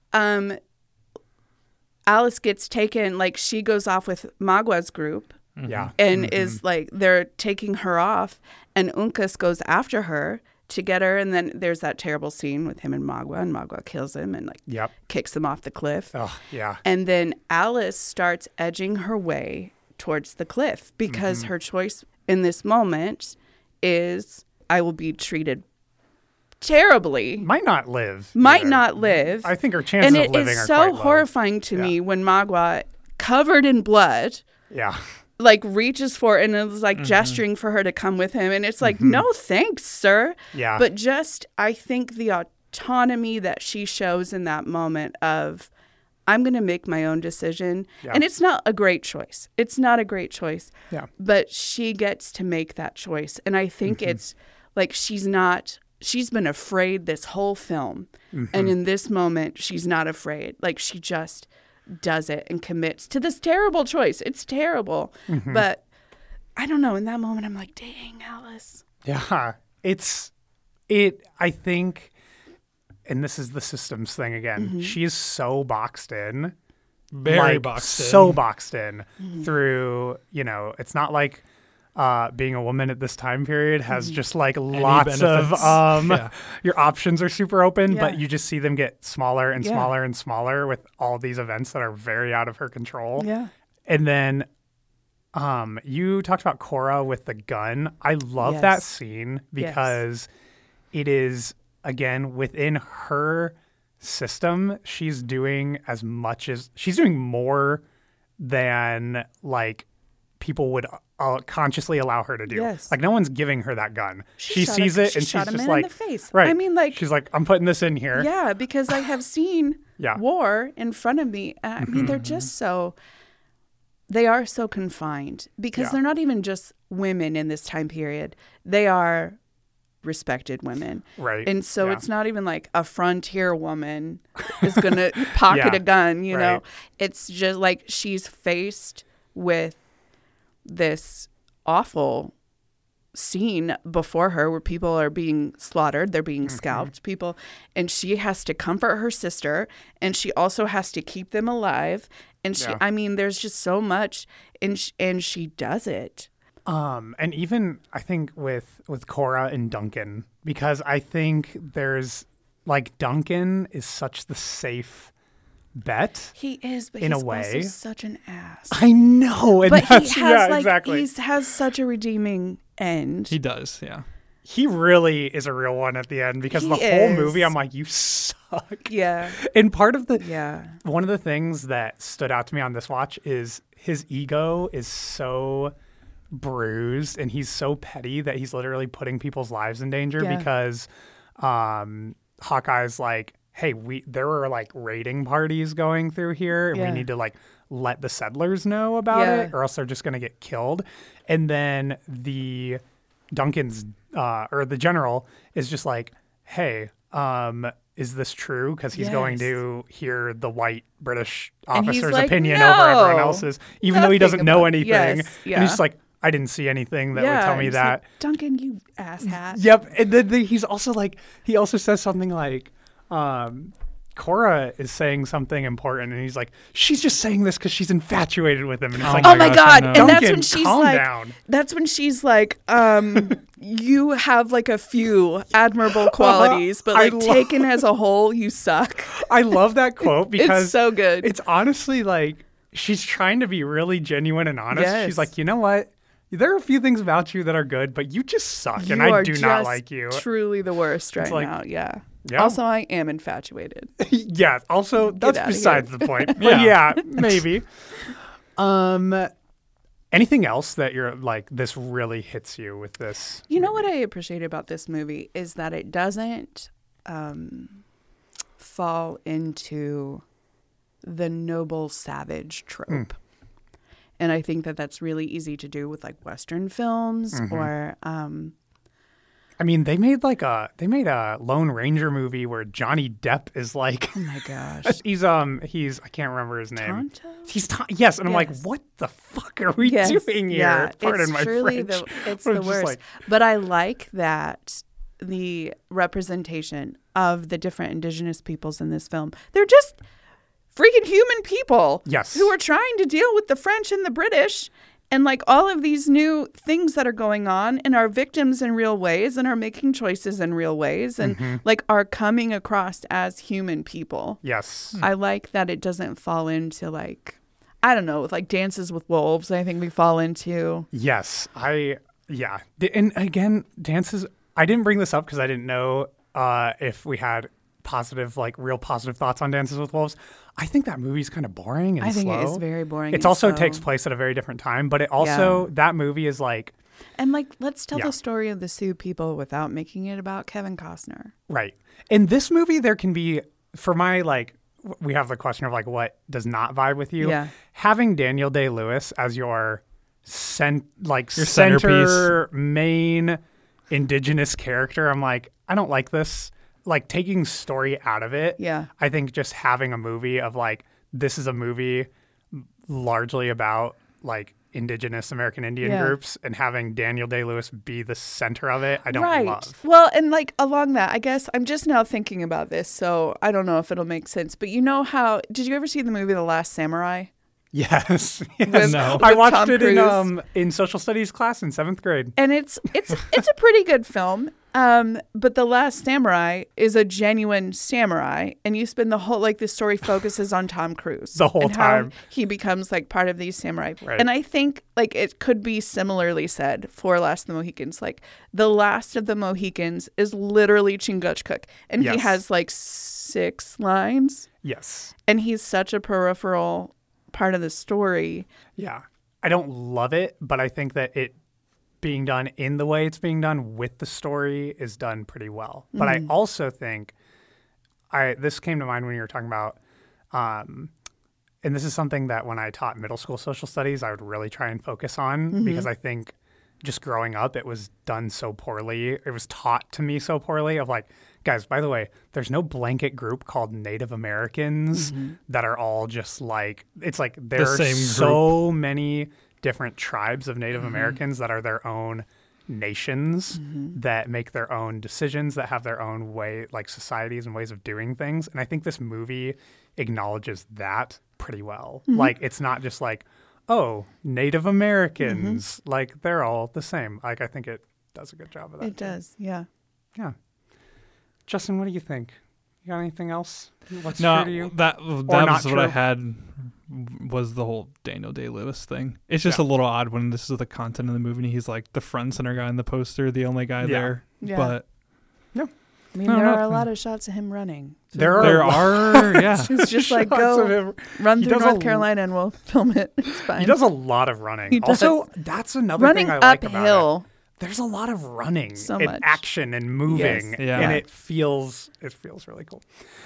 Alice gets taken, like she goes off with Magua's group. Yeah. And is like, they're taking her off. And Uncas goes after her to get her. And then there's that terrible scene with him and Magua kills him and like kicks him off the cliff. Oh, yeah. And then Alice starts edging her way towards the cliff because her choice in this moment is I will be treated terribly. Might not live. I think her chances of living are quite low. And it is so horrifying to me when Magua, covered in blood, like reaches for it and is like gesturing for her to come with him. And it's like, no, thanks, sir. Yeah. But just, I think the autonomy that she shows in that moment of, I'm going to make my own decision. Yeah. And it's not a great choice. It's not a great choice. Yeah. But she gets to make that choice. And I think it's like she's been afraid this whole film. And in this moment, she's not afraid. Like she just does it and commits to this terrible choice. It's terrible. But I don't know. In that moment, I'm like, dang, Alice. Yeah. I think, and this is the systems thing again, she is so boxed in. Very boxed in. So boxed in through, it's not like being a woman at this time period has just like lots of your options are super open, but you just see them get smaller and smaller and smaller with all these events that are very out of her control. Yeah. And then you talked about Cora with the gun. I love that scene because it is, again, within her system, she's doing more than like people would consciously allow her to do. Yes. Like no one's giving her that gun. She sees it and she's shot a just man like, in the face. right. I mean, like, she's like, I'm putting this in here. Yeah, because I have seen war in front of me. I mean, they're just they are so confined because they're not even just women in this time period. They are respected women. Right. And so it's not even like a frontier woman is going to pocket a gun, you know. It's just like she's faced with this awful scene before her where people are being slaughtered, they're being scalped, people, and she has to comfort her sister and she also has to keep them alive. And she, I mean, there's just so much and she does it. And even I think with Cora and Duncan, because I think there's like Duncan is such the safe bet. He is, but in he's a way. also such an ass. I know, and But he that's has exactly. he has such a redeeming end. He does, yeah. He really is a real one at the end because He the whole is. movie, I'm like, you suck. Yeah. And part of the Yeah. one of the things that stood out to me on this watch is his ego is so bruised and he's so petty that he's literally putting people's lives in danger Yeah. because Hawkeye's like, hey, there were like raiding parties going through here and Yeah. we need to like let the settlers know about Yeah. it or else they're just going to get killed. And then the Duncan's or the general is just like, hey, is this true? Because he's going Yes. to hear the white British And he's officer's like, opinion over everyone "No, else's, even though he doesn't nothing know about-" anything. Yes, And yeah. he's just like, I didn't see anything that would tell me he's that. like, Duncan, you asshat. Yep. And then he's also like, he also says something like, Cora is saying something important, and he's like, she's just saying this because she's infatuated with him. And it's like, Oh my gosh, God. I know. And that's Duncan, when she's calm like, down. that's when she's like, you have like a few admirable qualities, but I like taken as a whole, you suck. I love that quote because It's so good. It's honestly like she's trying to be really genuine and honest. Yes. She's like, you know what? There are a few things about you that are good, but you just suck, and You I are do not just like you. Truly the worst right like- now. Yeah. Yeah. Also, I am infatuated. Yeah. Also, that's outta here. besides the point. But Yeah. yeah, maybe. Anything else that you're like, this really hits you with this? You know what I appreciate about this movie is that it doesn't fall into the noble savage trope. And I think that that's really easy to do with like Western films or I mean, they made a Lone Ranger movie where Johnny Depp is like, oh my gosh. he's I can't remember his name. Tonto? He's yes, and I'm like, Yes. what the fuck are we Yes, doing here? yeah, Pardon it's my truly French. it's But the just worst. like- But I like that the representation of the different indigenous peoples in this film. They're just freaking human people. Yes. Who are trying to deal with the French and the British and like all of these new things that are going on and are victims in real ways and are making choices in real ways and like are coming across as human people. Yes. I like that it doesn't fall into like, I don't know, with like Dances with Wolves, I think we fall into. Yes. And again, dances. I didn't bring this up because I didn't know if we had real positive thoughts on Dances with Wolves. I think that movie's kind of boring and I think slow. it is very boring. It and also slow. takes place at a very different time, but it also that movie is like And like, let's tell Yeah. the story of the Sioux people without making it about Kevin Costner. right. In this movie, there can be for my we have the question of like what does not vibe with you. Yeah. Having Daniel Day-Lewis as your center centerpiece. main indigenous character, I'm like, I don't like this. Like taking story out of it. Yeah. I think just having a movie of like, this is a movie largely about like indigenous American Indian Yeah. groups and having Daniel Day-Lewis be the center of it, I don't Right. love. Well, and like along that, I guess I'm just now thinking about this, so I don't know if it'll make sense. But you know how, did you ever see the movie The Last Samurai? Yes. With- No. I with watched Tom it Cruise? in social studies class in 7th grade. And it's a pretty good film. But The Last Samurai is a genuine samurai, and you spend the whole the story focuses on Tom Cruise The whole and how time. he becomes like part of these samurai. Right. And I think like it could be similarly said for Last of the Mohicans. Like the last of the Mohicans is literally Chingachgook, and he Yes. has like 6 lines, Yes. and he's such a peripheral part of the story. Yeah. I don't love it, but I think that it being done in the way it's being done with the story is done pretty well. But I also think this came to mind when you were talking about and this is something that when I taught middle school social studies, I would really try and focus on because I think just growing up, it was done so poorly. It was taught to me so poorly of like, guys, by the way, there's no blanket group called Native Americans that are all just like, it's like there are same so many different tribes of Native Americans that are their own nations that make their own decisions, that have their own way, like societies and ways of doing things. And I think this movie acknowledges that pretty well. Like, it's not just like, oh, Native Americans, like they're all the same. Like I think it does a good job of that. It does, yeah. Yeah. Justin, what do you think? You got anything else? What's No, true to you? that not was what I true? had. Was the whole Daniel Day-Lewis thing? It's just a little odd when this is the content of the movie. And he's like the front center guy in the poster, the only guy there. Yeah. But I mean, No, there no, are a no. lot of shots of him running. There there are are, yeah. It's just like, shots of go him. run He through does North a- Carolina and we'll film it. It's fine. He does a lot of running. He does. Also, that's another running thing I like about it. uphill. There's a lot of running So and much. action and moving, Yes. Yeah. and it feels really cool.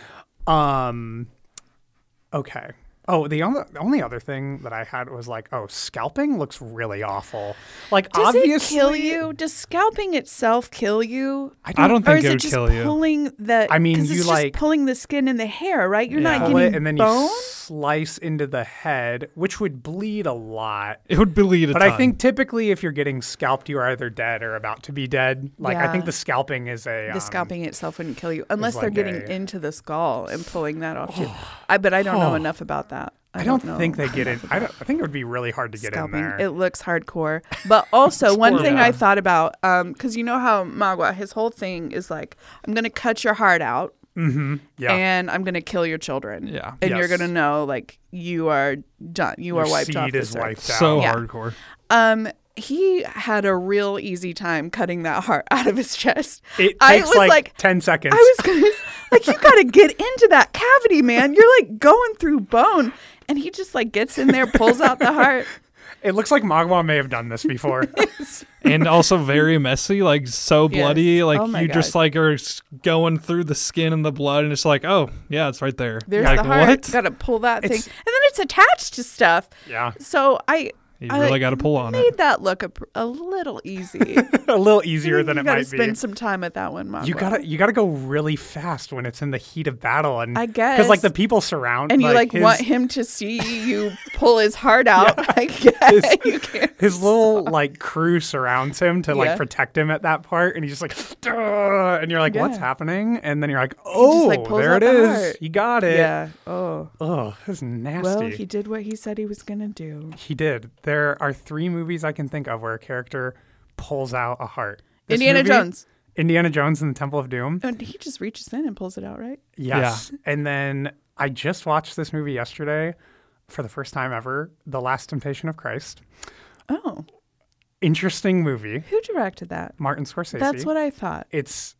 Okay. Oh, the only other thing that I had was like, oh, scalping looks really awful. Like, Does obviously, it kill you? Does scalping itself kill you? I don't Or think is it it would just kill you. pulling the? I mean, 'cause you it's like- just pulling the skin and the hair, right? You're not pull getting it and then bone. you slice into the head, which would bleed a lot. It would bleed a But ton. I think typically, if you're getting scalped, you are either dead or about to be dead. Like, I think Yeah. the scalping is a The scalping itself wouldn't kill you unless they're like getting a- into the skull and pulling that off too. But I don't know enough about that. I don't know think they get in. enough I about think it would be really hard to get scalping. in there. It looks hardcore. But also, one thing yeah. I thought about, because you know how Magua, his whole thing is like, I'm going to cut your heart out. Yeah. And I'm gonna kill your children. Yeah. And you're Yes. gonna know, like, you are done. You Your are wiped seed off is this earth. wiped out. so Yeah. hardcore. He had a real easy time cutting that heart out of his chest. It I takes was like 10 seconds. I was gonna like, you gotta get into that cavity, man. You're like going through bone. And he just like gets in there, pulls out the heart. It looks like Magua may have done this before. And also very messy, like so bloody. Yes. Like Oh my you just God. like are going through the skin and the blood, and it's like, oh yeah, it's right there. There's You're the like, heart. what? Gotta pull that thing. It's- And then it's attached to stuff. Yeah. So I You really got to pull on made it. that look a little easy. A little easier than you it gotta might spend be. some time at that one, Magua. You gotta go really fast when it's in the heat of battle, and I because like guess. the people surround And you like his, want him to see you pull his heart out. I guess you can't. his little like crew surrounds him to like Yeah. protect him at that part, and he's just like, "Duh," and you're like, what's Yeah. happening? And then you're like, oh, like, pulls there out it the is. heart. He got it. Yeah. Oh. Oh, this is nasty. Well, he did what he said he was gonna do. He did. There are 3 movies I can think of where a character pulls out a heart. This Indiana movie, Jones. Indiana Jones and the Temple of Doom. And he just reaches in and pulls it out, right? Yes. And then I just watched this movie yesterday for the first time ever, The Last Temptation of Christ. Oh, Interesting movie. who directed that? Martin Scorsese. That's what I thought. It's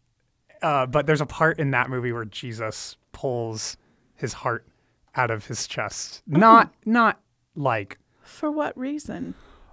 but there's a part in that movie where Jesus pulls his heart out of his chest. Not like For what reason?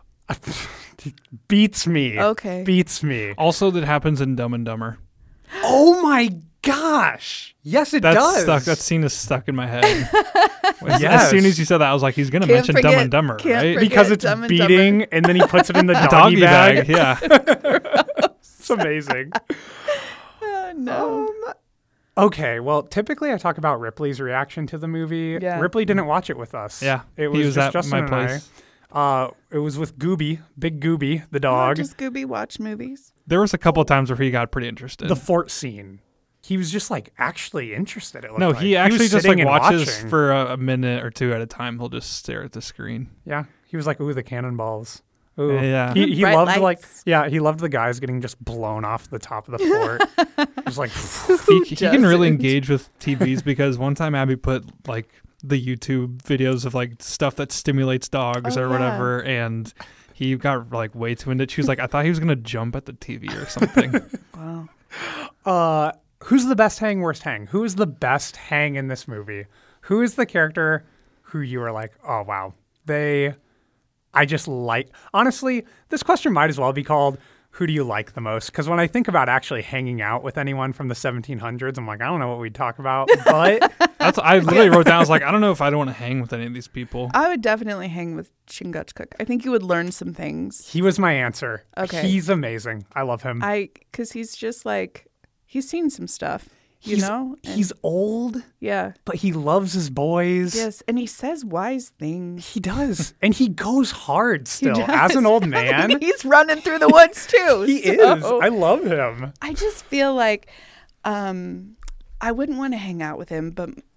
beats me. Okay. Beats me. Also, that happens in Dumb and Dumber. Oh my gosh. Yes, it That's does. stuck. That scene is stuck in my head. As Yes. soon as you said that, I was like, he's gonna Can't mention Dumb forget- and Dumber, can't right? forget. because it's Dumb and beating and then he puts it in the doggy, Doggy bag. bag. Yeah. It's amazing. Oh, no. Okay, well, typically I talk about Ripley's reaction to the movie. Yeah. Ripley didn't watch it with us. Yeah. It he was just at Justin my and place. It was with Gooby, Big Gooby, the How dog. does Gooby watch movies? There was a couple of times where he got pretty interested. The fort scene. He was just like actually interested. It looked no, like. he was actually just sitting like and watches watching. for a minute or two at a time. He'll just stare at the screen. Yeah, he was like, "Ooh, the cannonballs." Ooh. Yeah. He Bright loved lights. he loved the guys getting just blown off the top of the fort. Just like He can really doesn't? engage with TVs because one time Abby put like the YouTube videos of like stuff that stimulates dogs Oh, or yeah. whatever, and he got like way too into it. She was like, I thought he was gonna jump at the TV or something. Wow. Who's the best hang, worst hang? Who is the best hang in this movie? Who is the character who you were like, oh wow, I just like. Honestly, this question might as well be called, who do you like the most? Because when I think about actually hanging out with anyone from the 1700s, I'm like, I don't know what we'd talk about, but I literally wrote down, I was like, I don't know if I don't want to hang with any of these people. I would definitely hang with Chingachgook. I think you would learn some things. he was my answer. Okay. He's amazing. I love him. Because he's just like, he's seen some stuff, you He's- know? And- He's old, yeah. but he loves his boys. Yes. And he says wise things. He does. And he goes hard He still. does. As an old man, He's running through the woods too. he so is. I love him. I just feel like I wouldn't want to hang out with him, but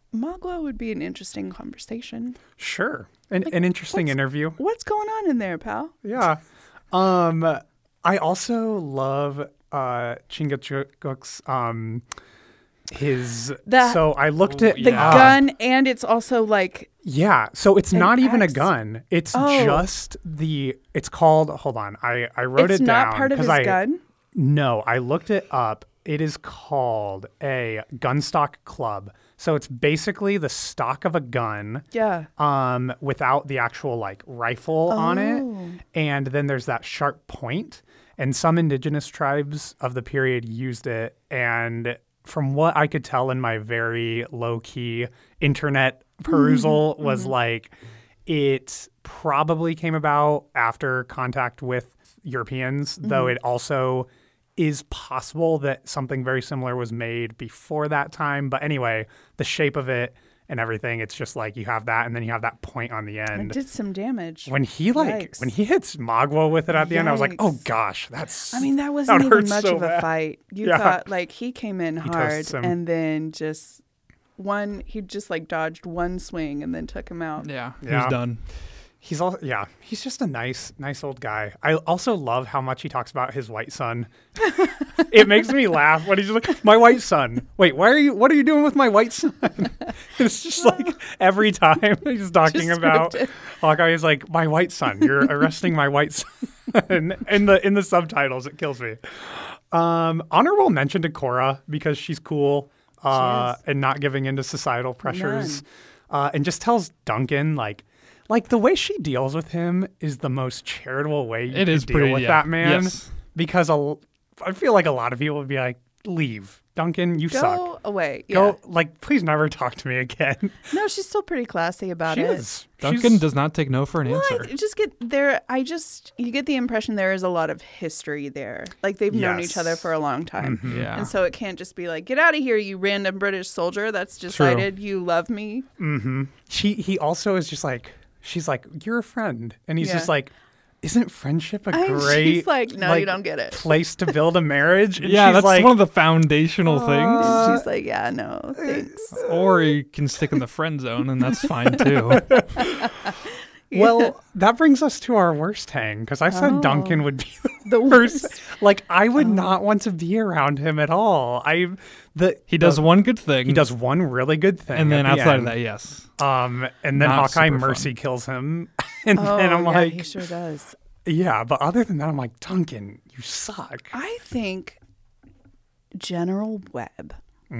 Magua would be an interesting conversation. Sure. An interesting interview. What's going on in there, pal? Yeah. I also love Chingachgook's so I looked at the gun, and it's also like so it's not even a axe. gun. It's just it's called, hold on, I wrote it down. It's not part of his gun? No, I looked it up. It is called a gunstock club. So it's basically the stock of a gun. Yeah. Without the actual like rifle on it. And then there's that sharp point. And some indigenous tribes of the period used it. And from what I could tell in my very low-key internet perusal was like it probably came about after contact with Europeans, though it also is possible that something very similar was made before that time. But anyway, the shape of it and everything, it's just like you have that and then you have that point on the end. It did some damage. When he hits Magua with it at the end, I was like, oh gosh, that wasn't even much so of a bad. fight. You thought like he came in hard toasts him. and then he just like dodged one swing and then took him out. Yeah, he Yeah. was done. He's just a nice old guy. I also love how much he talks about his white son. It makes me laugh when he's just like, my white son. Wait, what are you doing with my white son? It's just like every time he's talking about Hawkeye, he's like, my white son, you're arresting my white son. in the subtitles, it kills me. Honorable mention to Korra because she's cool and not giving into societal pressures. And just tells Duncan like the way she deals with him is the most charitable way you could deal with that man. Yes. Because I feel like a lot of people would be like, leave. Duncan, you suck. Go away. Go, please never talk to me again. No, she's still pretty classy about She it. is. Duncan does not take no for an answer. You get the impression there is a lot of history there. Like they've known each other for a long time. Yeah. And so it can't just be like, get out of here, you random British soldier that's decided you love me. Mm-hmm. He also is just like, she's like, you're a friend. And he's just like, isn't friendship a great she's like, no, you don't get it. place to build a marriage? And Yeah, she's that's like, one of the foundational things. She's like, yeah, no, thanks. Or you can stick in the friend zone, and that's fine too. Well, that brings us to our worst hang, because I said Duncan would be The worst. worst. Like, I would not want to be around him at all. He does one good thing. He does one really good thing. and then at the outside end. of that, yes. And then Not Hawkeye super mercy fun. kills him. And then I'm like, he sure does. yeah, but other than that, I'm like, Duncan, you suck. I think General Webb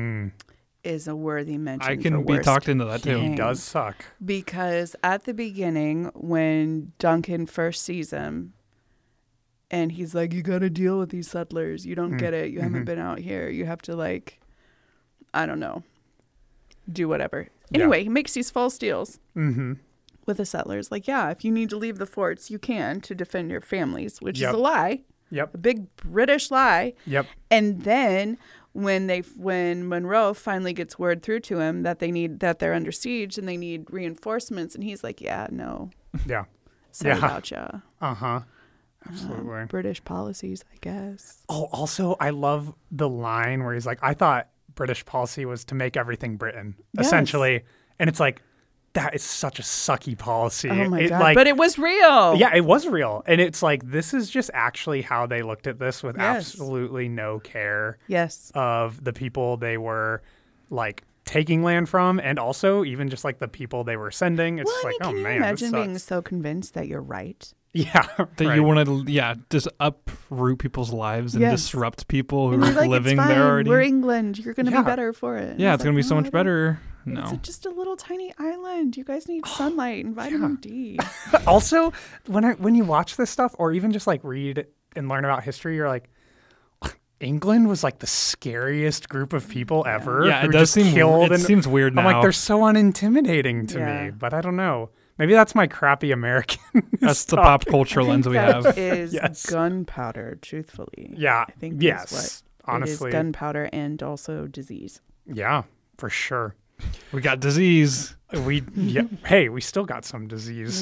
is a worthy mention. I for can be worst talked into that too. hang. He does suck. Because at the beginning, when Duncan first sees him, and he's like, you got to deal with these settlers. You don't get it. You haven't been out here. You have to, like, I don't know, do whatever. Anyway, he makes these false deals with the settlers. Like, yeah, if you need to leave the forts, you can to defend your families, which is a lie. Yep. A big British lie. Yep. And then when Monroe finally gets word through to him that they're under siege and they need reinforcements, and he's like, yeah, no, Yeah. sorry about ya. Uh-huh. Absolutely. British policies, I guess. Oh, also, I love the line where he's like, I thought British policy was to make everything Britain, essentially. And it's like, that is such a sucky policy. Oh my God. But it was real. Yeah, it was real. And it's like, this is just actually how they looked at this with absolutely no care of the people they were like taking land from, and also even just like the people they were sending. It's Well, just like, can oh you man, imagine this being sucks. so convinced that you're right? Yeah. That you want to, just uproot people's lives and disrupt people who And are you're like, living it's fine. there already. We're England. You're going to be better for it. Yeah, And it's going to be so no, much better. No. It's just a little tiny island. You guys need sunlight and vitamin D. Also, when you watch this stuff, or even just like read and learn about history, you're like, England was like the scariest group of people ever. Yeah, who it does just seem killed. it seems weird now. I'm like, they're so unintimidating to me, but I don't know. Maybe that's my crappy American. That's the pop culture lens we have. That is gunpowder, truthfully. Yeah. I think yes. is Honestly. it is gunpowder and also disease. Yeah, for sure. We got disease. Hey, we still got some disease.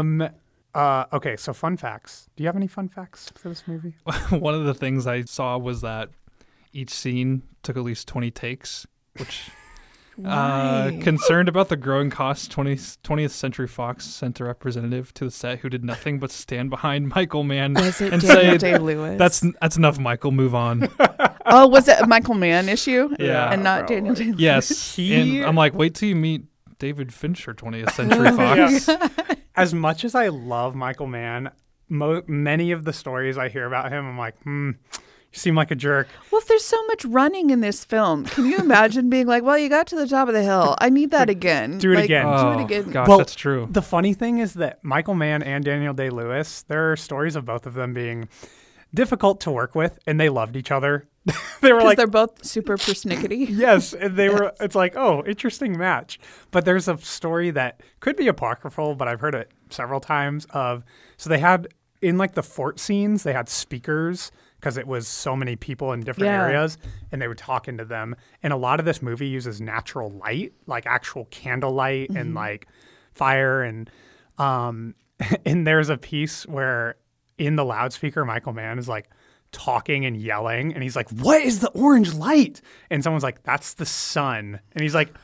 Okay, so fun facts. Do you have any fun facts for this movie? One of the things I saw was that each scene took at least 20 takes, Why? Concerned about the growing costs, 20th Century Fox sent a representative to the set who did nothing but stand behind Michael Mann Was it and Daniel say, Day-Lewis? that's enough, Michael, move on. Oh, was it a Michael Mann issue? Yeah. And not Daniel Day-Lewis? Yes. He- And I'm like, wait till you meet David Fincher, 20th Century Fox. As much as I love Michael Mann, many of the stories I hear about him, I'm like, you seem like a jerk. Well, if there's so much running in this film, can you imagine being like, well, you got to the top of the hill. I need that again. Do it Like, again. Do Oh, it again. gosh, Well, that's true. The funny thing is that Michael Mann and Daniel Day-Lewis, there are stories of both of them being difficult to work with, and they loved each other. They were Because like, they're both super persnickety. yes, and they were. It's like, oh, interesting match. But there's a story that could be apocryphal, but I've heard it several times. So they had in like the fort scenes, they had speakers because it was so many people in different Yeah. areas, and they would talk into them. And a lot of this movie uses natural light, like actual candlelight and like fire, and and there's a piece where in the loudspeaker, Michael Mann is like talking and yelling, and he's like, "What is the orange light?" And someone's like, "That's the sun." And he's like,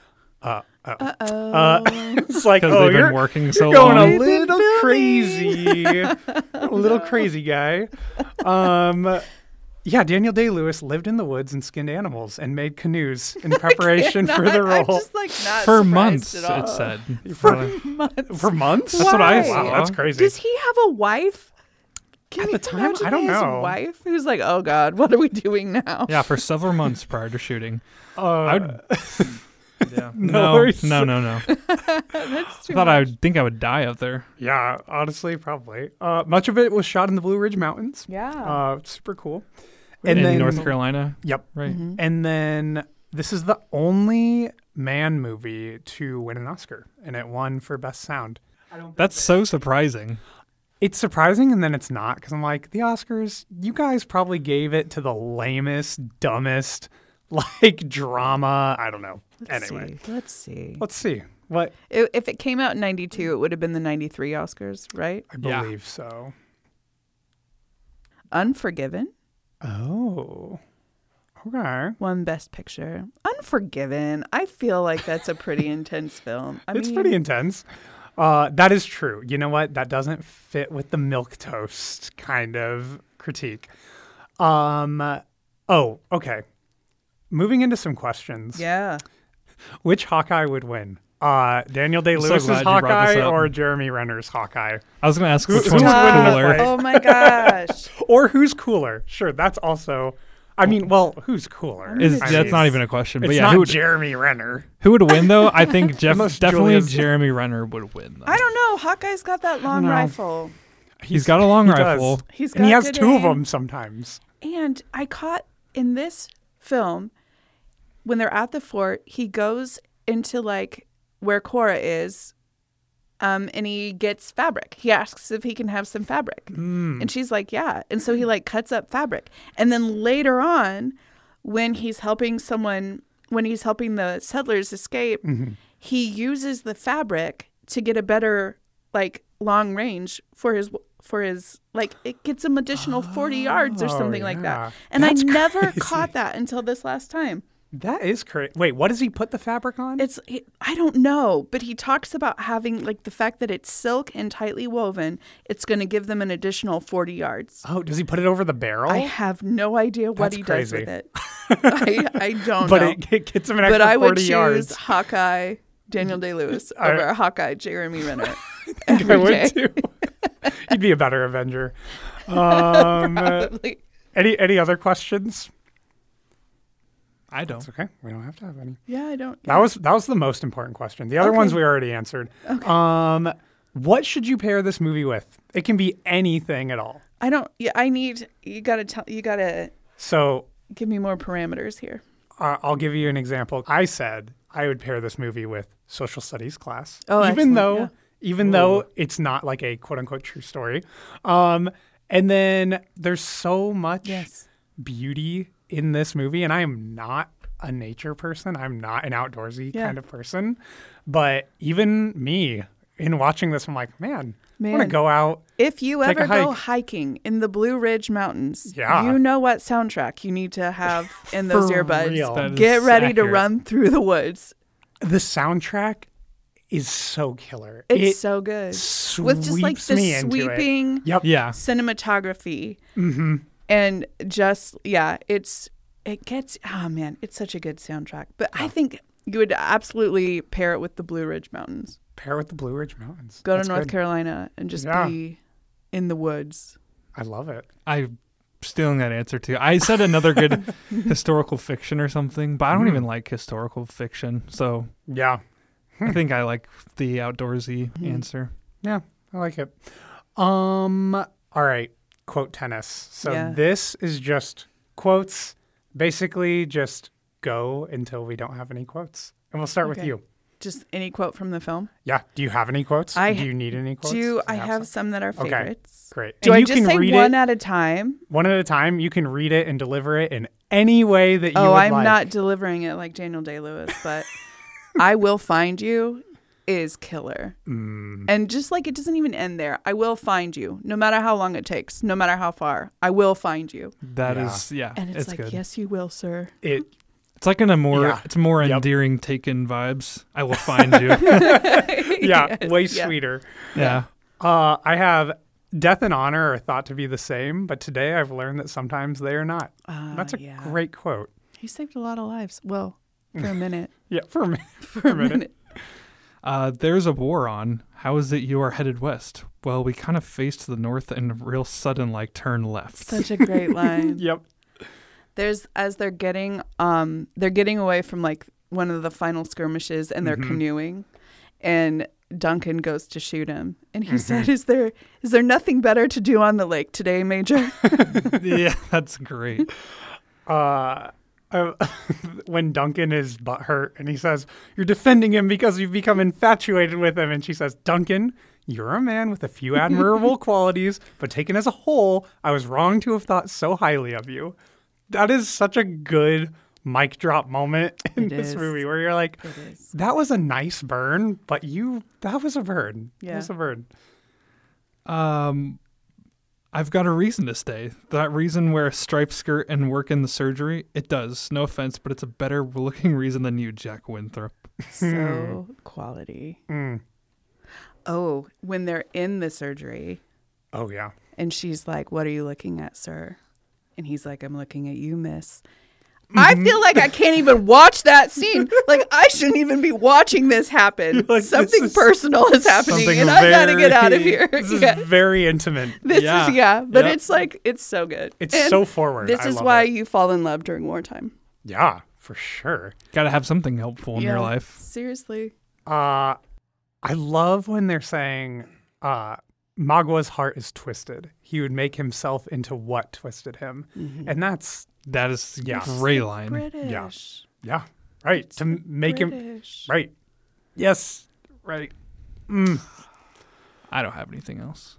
it's like, Because oh, they've you're been working so you're going long. a little crazy, a little crazy guy. Yeah, Daniel Day-Lewis lived in the woods and skinned animals and made canoes in preparation for the I'm role. just like not For surprised months, at all. it said. For months? That's what I Why? saw. Wow, that's crazy. Does he have a wife? Can At you the time, imagine I don't his know. wife who's like, oh God, what are we doing now? Yeah, for several months prior to shooting. Uh, Yeah. No No, worries. no. That's too I thought much. I'd think I would die out there. yeah, honestly, probably. Much of it was shot in the Blue Ridge Mountains. Yeah. Super cool. In then North Carolina. Yep. Right. And then this is the only man movie to win an Oscar, and it won for Best Sound. That's so surprising. It's surprising, and then it's not, because I'm like, the Oscars, you guys probably gave it to the lamest, dumbest, like, drama. I don't know. Anyway, Let's see. let's see. What? If it came out in 92, it would have been the 93 Oscars, right? I Yeah. believe so. Unforgiven Oh. Okay. won Best Picture. Unforgiven. I feel like that's a pretty intense film. It's pretty intense. That is true. You know what? That doesn't fit with the milquetoast kind of critique. Oh, okay. Moving into some questions. Yeah. Which Hawkeye would win? Daniel Day-Lewis's glad you brought this Hawkeye up. or Jeremy Renner's Hawkeye? I was going to ask which Who's one's winning the cooler. fight? Oh my gosh. Or who's cooler? Sure, that's also... I mean, well, who's cooler? That's I mean, not even a question. But It's yeah, not who would, Jeremy Renner. who would win, though? I think Unless definitely Julia's- Jeremy Renner would win, though. I don't know. Hawkeye's got that long know. rifle. He's got a long He does. rifle. He's got And he has good two of aim. them sometimes. And I caught in this film, when they're at the fort, he goes into like where Cora is, and he gets fabric. He asks if he can have some fabric. And she's like, yeah. And so he like cuts up fabric. And then later on, when he's helping the settlers escape, he uses the fabric to get a better like long range for his like it gets him additional 40 yards or something like yeah. that. And That's I never crazy. caught that until this last time. That is crazy. Wait, what does he put the fabric on? I don't know, but he talks about having like the fact that it's silk and tightly woven, it's going to give them an additional 40 yards. Oh, does he put it over the barrel? I have no idea what That's he crazy. does with it. I don't but know. it gets him an extra But I 40 would choose yards. Hawkeye Daniel Day-Lewis over Hawkeye Jeremy Renner. I every would day. too. He'd be a better Avenger. Probably. Any other questions? I don't. It's okay. We don't have to have any. Yeah, I don't. That was the most important question. The other Okay. ones we already answered. What should you pair this movie with? It can be anything at all. I don't. Yeah, you gotta So give me more parameters here. I'll give you an example. I said I would pair this movie with social studies class, Oh, even excellent, though it's not like a quote unquote true story. And then there's so much Yes. beauty in this movie, and I am not a nature person. I'm not an outdoorsy Yeah. kind of person. But even me, in watching this, I'm like, man, I want to Man. go out. If you Take a ever go hike. hiking in the Blue Ridge Mountains, Yeah. you know what soundtrack you need to have in those For earbuds. real. That is Get ready to accurate. run through the woods The soundtrack is so killer. It's so good. With just like the sweeps me into it. sweeping Yep. Yeah. cinematography. Mm-hmm. And just, it gets, oh man, it's such a good soundtrack. But I think you would absolutely pair it with the Blue Ridge Mountains. Pair with the Blue Ridge Mountains. Go That's to North good. Carolina and just be in the woods. I love it. I'm stealing that answer too. I said another good historical fiction or something, but I don't even like historical fiction. So Yeah. I think I like the outdoorsy answer. Yeah, I like it. All right. Quote tennis. So this is just quotes. Basically, just go until we don't have any quotes. And we'll start with you. Just any quote from the film? Yeah. Do you have any quotes? Do you need any quotes? I have some that are favorites. Great. Do And I you just can say read one it at a time? one at a time. You can read it and deliver it in any way that you would I'm like. not delivering it like Daniel Day-Lewis, but I Will Find You is killer. And just like it doesn't even end there. I will find you, no matter how long it takes, no matter how far. I will find you. That is, And it's like, good. yes, you will, sir. It's like in a more, it's more Yep. endearing Taken vibes. I will find you. Way sweeter. Yeah. I have death and honor are thought to be the same, but today I've learned that sometimes they are not. That's a great quote. He saved a lot of lives. Well, for a minute. Yeah, for a minute. For a minute. There's a war on. How is it you are headed west? Well, we kind of faced to the north and real sudden like turn left. Such a great line. Yep. There's as they're getting away from like one of the final skirmishes and they're canoeing, and Duncan goes to shoot him, and he said, "Is there nothing better to do on the lake today, Major?" Yeah, that's great. When Duncan is butthurt and he says, "You're defending him because you've become infatuated with him," and she says, "Duncan, you're a man with a few admirable qualities, but taken as a whole, I was wrong to have thought so highly of you." That is such a good mic drop moment in this movie where you're like, that was a nice burn, but that was a burn. Yeah. That was a burn. I've got a reason to stay. That reason wear a striped skirt and work in the surgery, it does. No offense, but it's a better looking reason than you, Jack Winthrop. So quality. Oh, when they're in the surgery. Oh, yeah. And she's like, "What are you looking at, sir?" And he's like, "I'm looking at you, miss." I feel like I can't even watch that scene. Like, I shouldn't even be watching this happen. Like, something personal is happening, something and I gotta get out of here. This is very intimate. This Yeah. is, but Yep. it's like, it's so good. It's And so forward. This I is love why it. you fall in love during wartime. Yeah, for sure. Got to have something helpful in your life. Seriously. I love when they're saying Magua's heart is twisted. He would make himself into what twisted him. And That is Yeah. great line. British. yeah, right. To make him, British. right. Yes, right. I don't have anything else.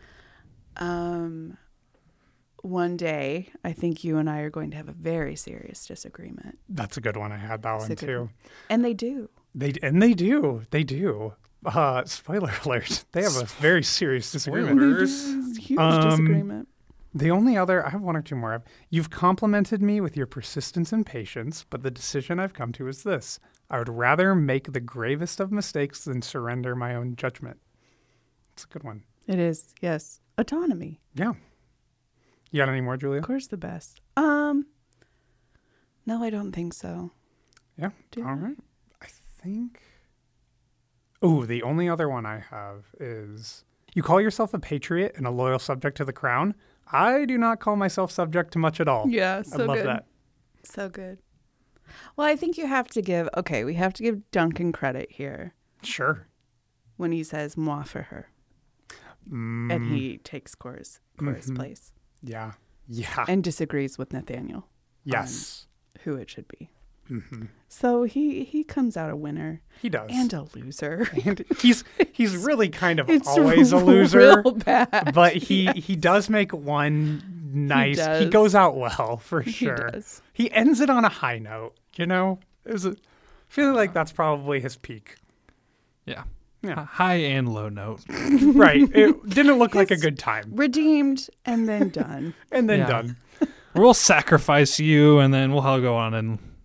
One day, I think you and I are going to have a very serious disagreement. That's a good one. I had that one too. And they do. They do. Spoiler alert. They have a very serious disagreement. Huge disagreement. The only other, I have one or two more. You've complimented me with your persistence and patience, but the decision I've come to is this. I would rather make the gravest of mistakes than surrender my own judgment. It's a good one. It is, yes. Autonomy. Yeah. You got any more, Julia? Of course, the best. No, I don't think so. Yeah. All right. I think. Oh, the only other one I have is you call yourself a patriot and a loyal subject to the crown. I do not call myself subject to much at all. Yeah, so I love good. that. So good. Well, I think we have to give Duncan credit here Sure. when he says moi for her. And he takes Cora's place Yeah. Yeah. and disagrees with Nathaniel. Yes. Who it should be. So he comes out a winner. He does. And a loser. And he's really kind of It's always a loser. real bad. But he does make one nice. He does. goes out well for sure. does. He ends it on a high note. You know, feeling like that's probably his peak. Yeah. Yeah. High and low note. Right. It didn't look like a good time. Redeemed and then done. And then Yeah. done. We'll sacrifice you, and then we'll all go on and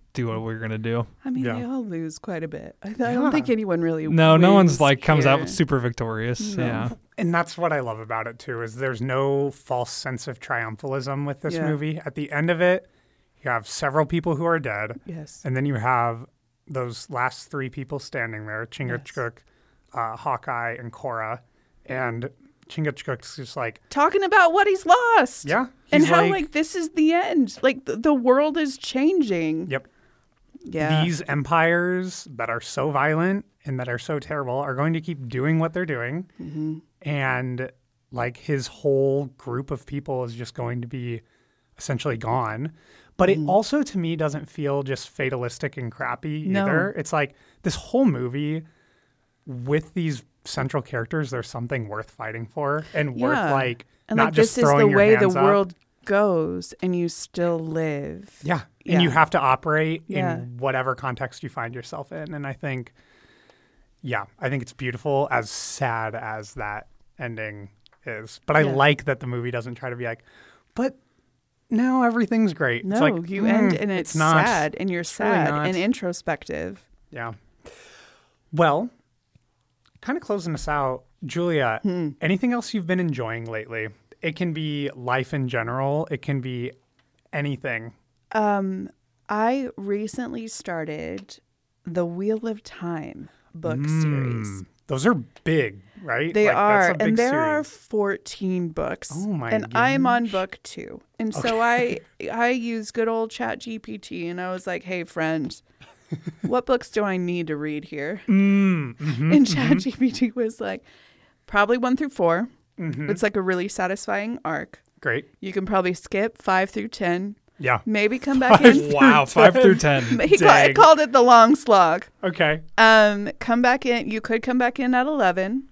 do what we're gonna do. I mean, Yeah. they all lose quite a bit. I don't think anyone really No one's wins like comes here. out super victorious. No. Yeah. And that's what I love about it too, is there's no false sense of triumphalism with this Yeah. movie. At the end of it, you have several people who are dead, Yes. and then you have those last three people standing there, Chingachgook, Hawkeye, and Korra. And Chingachgook's just like, Talking about what he's lost. yeah. And he's how, like, this is the end. Like, the world is changing. Yep. Yeah. These empires that are so violent and that are so terrible are going to keep doing what they're doing. Mm-hmm. And like his whole group of people is just going to be essentially gone. But it also, to me, doesn't feel just fatalistic and crappy No. either. It's like this whole movie with these central characters, there's something worth fighting for and worth like and not like, just this is throwing the your way the hands up. world goes, and you still live. Yeah. And you Yeah. have to operate Yeah. in whatever context you find yourself in. And I think, I think it's beautiful, as sad as that ending is. But I Yeah. like that the movie doesn't try to be like, but now everything's great. No, it's like, you end and it's it's not. sad, and you're really sad not. and introspective. Yeah. Well, kind of closing us out, Julia, anything else you've been enjoying lately? It can be life in general. It can be anything. I recently started the Wheel of Time book series. Those are big, right? They Like, are, that's a big and there are series. 14 books. Oh my And I'm on gosh. book 2. And so I use good old Chat GPT, and I was like, "Hey friend, what books do I need to read here?" And Chat GPT was like, "Probably 1 through 4. It's like a really satisfying arc. Great. You can probably skip 5 through 10. Yeah. Maybe come back in. Wow, 5 through 10. I called it the long slog. Okay. Come back in. You could come back in at 11,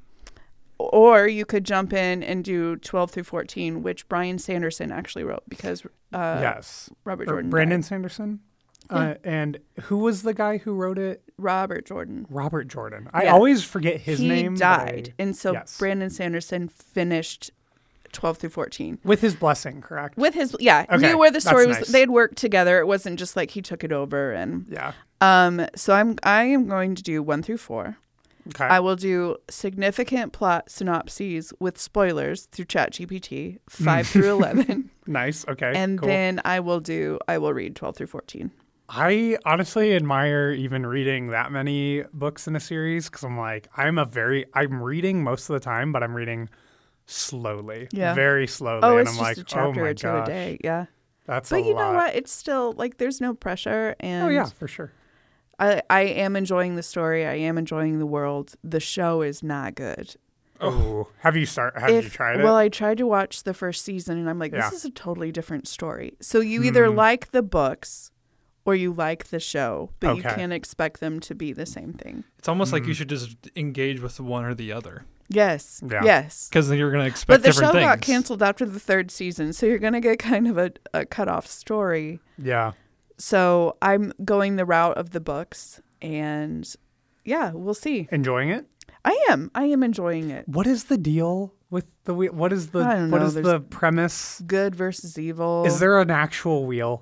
or you could jump in and do 12 through 14, which Brian Sanderson actually wrote because Yes. Robert Or Jordan. Brandon died. Sanderson. And who was the guy who wrote it? Robert Jordan. Robert Jordan. I Yeah. always forget his He name. but died, I- and so yes. Brandon Sanderson finished 12 through 14. With his blessing, correct? With his, Okay, knew where the that's story was. nice. They'd worked together. It wasn't just like he took it over. And Yeah. so I am going to do 1 through 4. Okay. I will do significant plot synopses with spoilers through ChatGPT, 5 through 11. Nice. Okay. And cool. then I will read 12 through 14. I honestly admire even reading that many books in a series because I'm like, I'm reading most of the time, but I'm reading slowly. Yeah. Very slowly. Oh, and it's I'm just like, a chapter oh my or two a gosh, day. Yeah. That's But a you know lot. what? It's still like there's no pressure. And Oh, yeah, for sure. I am enjoying the story. I am enjoying the world. The show is not good. Oh, have you tried it? Well, I tried to watch the first season and I'm like, Yeah. this is a totally different story. So you either like the books or you like the show, but you Okay. can't expect them to be the same thing. It's almost like you should just engage with one or the other Yes. Yeah. Yes. because then you're going to expect But the different show things. got canceled after the 3rd season, so you're going to get kind of a cut off story. Yeah. So I'm going the route of the books, and yeah, we'll see. Enjoying it? I am enjoying it. What is the deal with the wheel? What is the I don't what know, is there's- the premise? Good versus evil. Is there an actual wheel?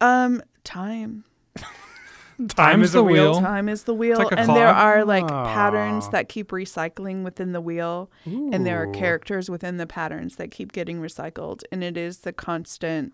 Time? Time is the a wheel. wheel. Time is the wheel, like a and there clock. are like Ah. patterns that keep recycling within the wheel, and there are Ooh. characters within the patterns that keep getting recycled, and it is the constant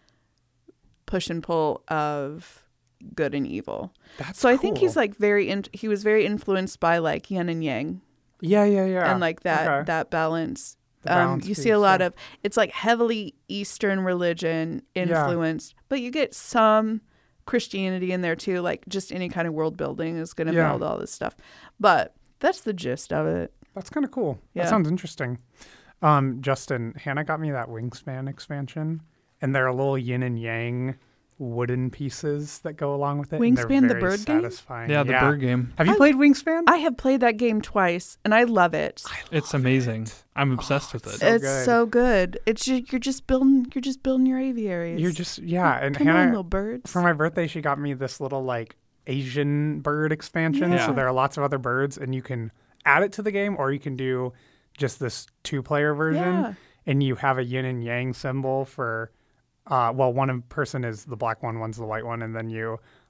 push and pull of good and evil. That's So I think he's cool. like he was very influenced by like yin and yang yeah, and like that Okay. that balance. The balance You see a piece, lot yeah. of it's like heavily Eastern religion influenced, but you get some Christianity in there too. Like just any kind of world building is going to Yeah. build all this stuff. But that's the gist of it. That's kind of cool. Yeah. That sounds interesting. Justin, Hannah got me that Wingspan expansion, and there are little yin and yang wooden pieces that go along with it. and they're Wingspan, the very bird game? satisfying. Yeah, the bird game. Have you played Wingspan? I have played that game twice and I love it. It's amazing. I'm obsessed with it. so It's good. so good. It's just, you're just building your aviaries. You're just and Come on, Hannah little birds. for my birthday she got me this little like Asian bird expansion. Yeah. So there are lots of other birds, and you can add it to the game, or you can do just this 2-player version. Yeah. And you have a yin and yang symbol for, one person is the black one, one's the white one, and then you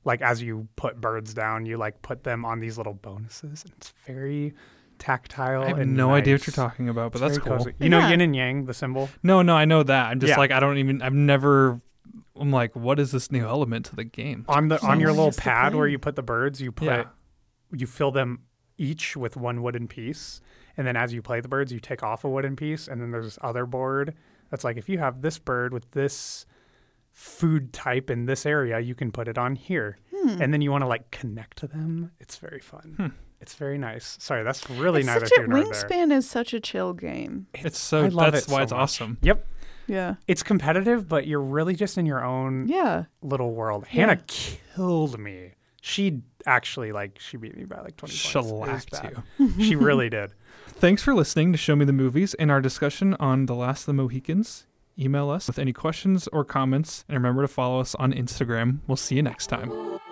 like as you put birds down, you like put them on these little bonuses, and it's very tactile. I have and no idea what nice. you're talking about, but It's that's very cool. cozy. You know Yeah. yin and yang, the symbol? No, I know that. I'm just Yeah. like, I'm like, what is this new element to the game? On your Someone little has to pad play. where you put the birds, you Yeah. fill them each with one wooden piece, and then as you play the birds, you take off a wooden piece, and then there's this other board that's like, if you have this bird with this food type in this area, you can put it on here, and then you want to like connect to them. It's very fun. It's very nice. Sorry, that's really It's neither such a here nor there. Wingspan is such a chill game. It's so I love that's it why so it's much. awesome. Yep, Yeah. it's competitive, but you're really just in your own Yeah. little world. Hannah killed me. She actually she beat me by like 20 points. It was Shellacked bad. you. She really did. Thanks for listening to Show Me the Movies and our discussion on The Last of the Mohicans. Email us with any questions or comments, and remember to follow us on Instagram. We'll see you next time.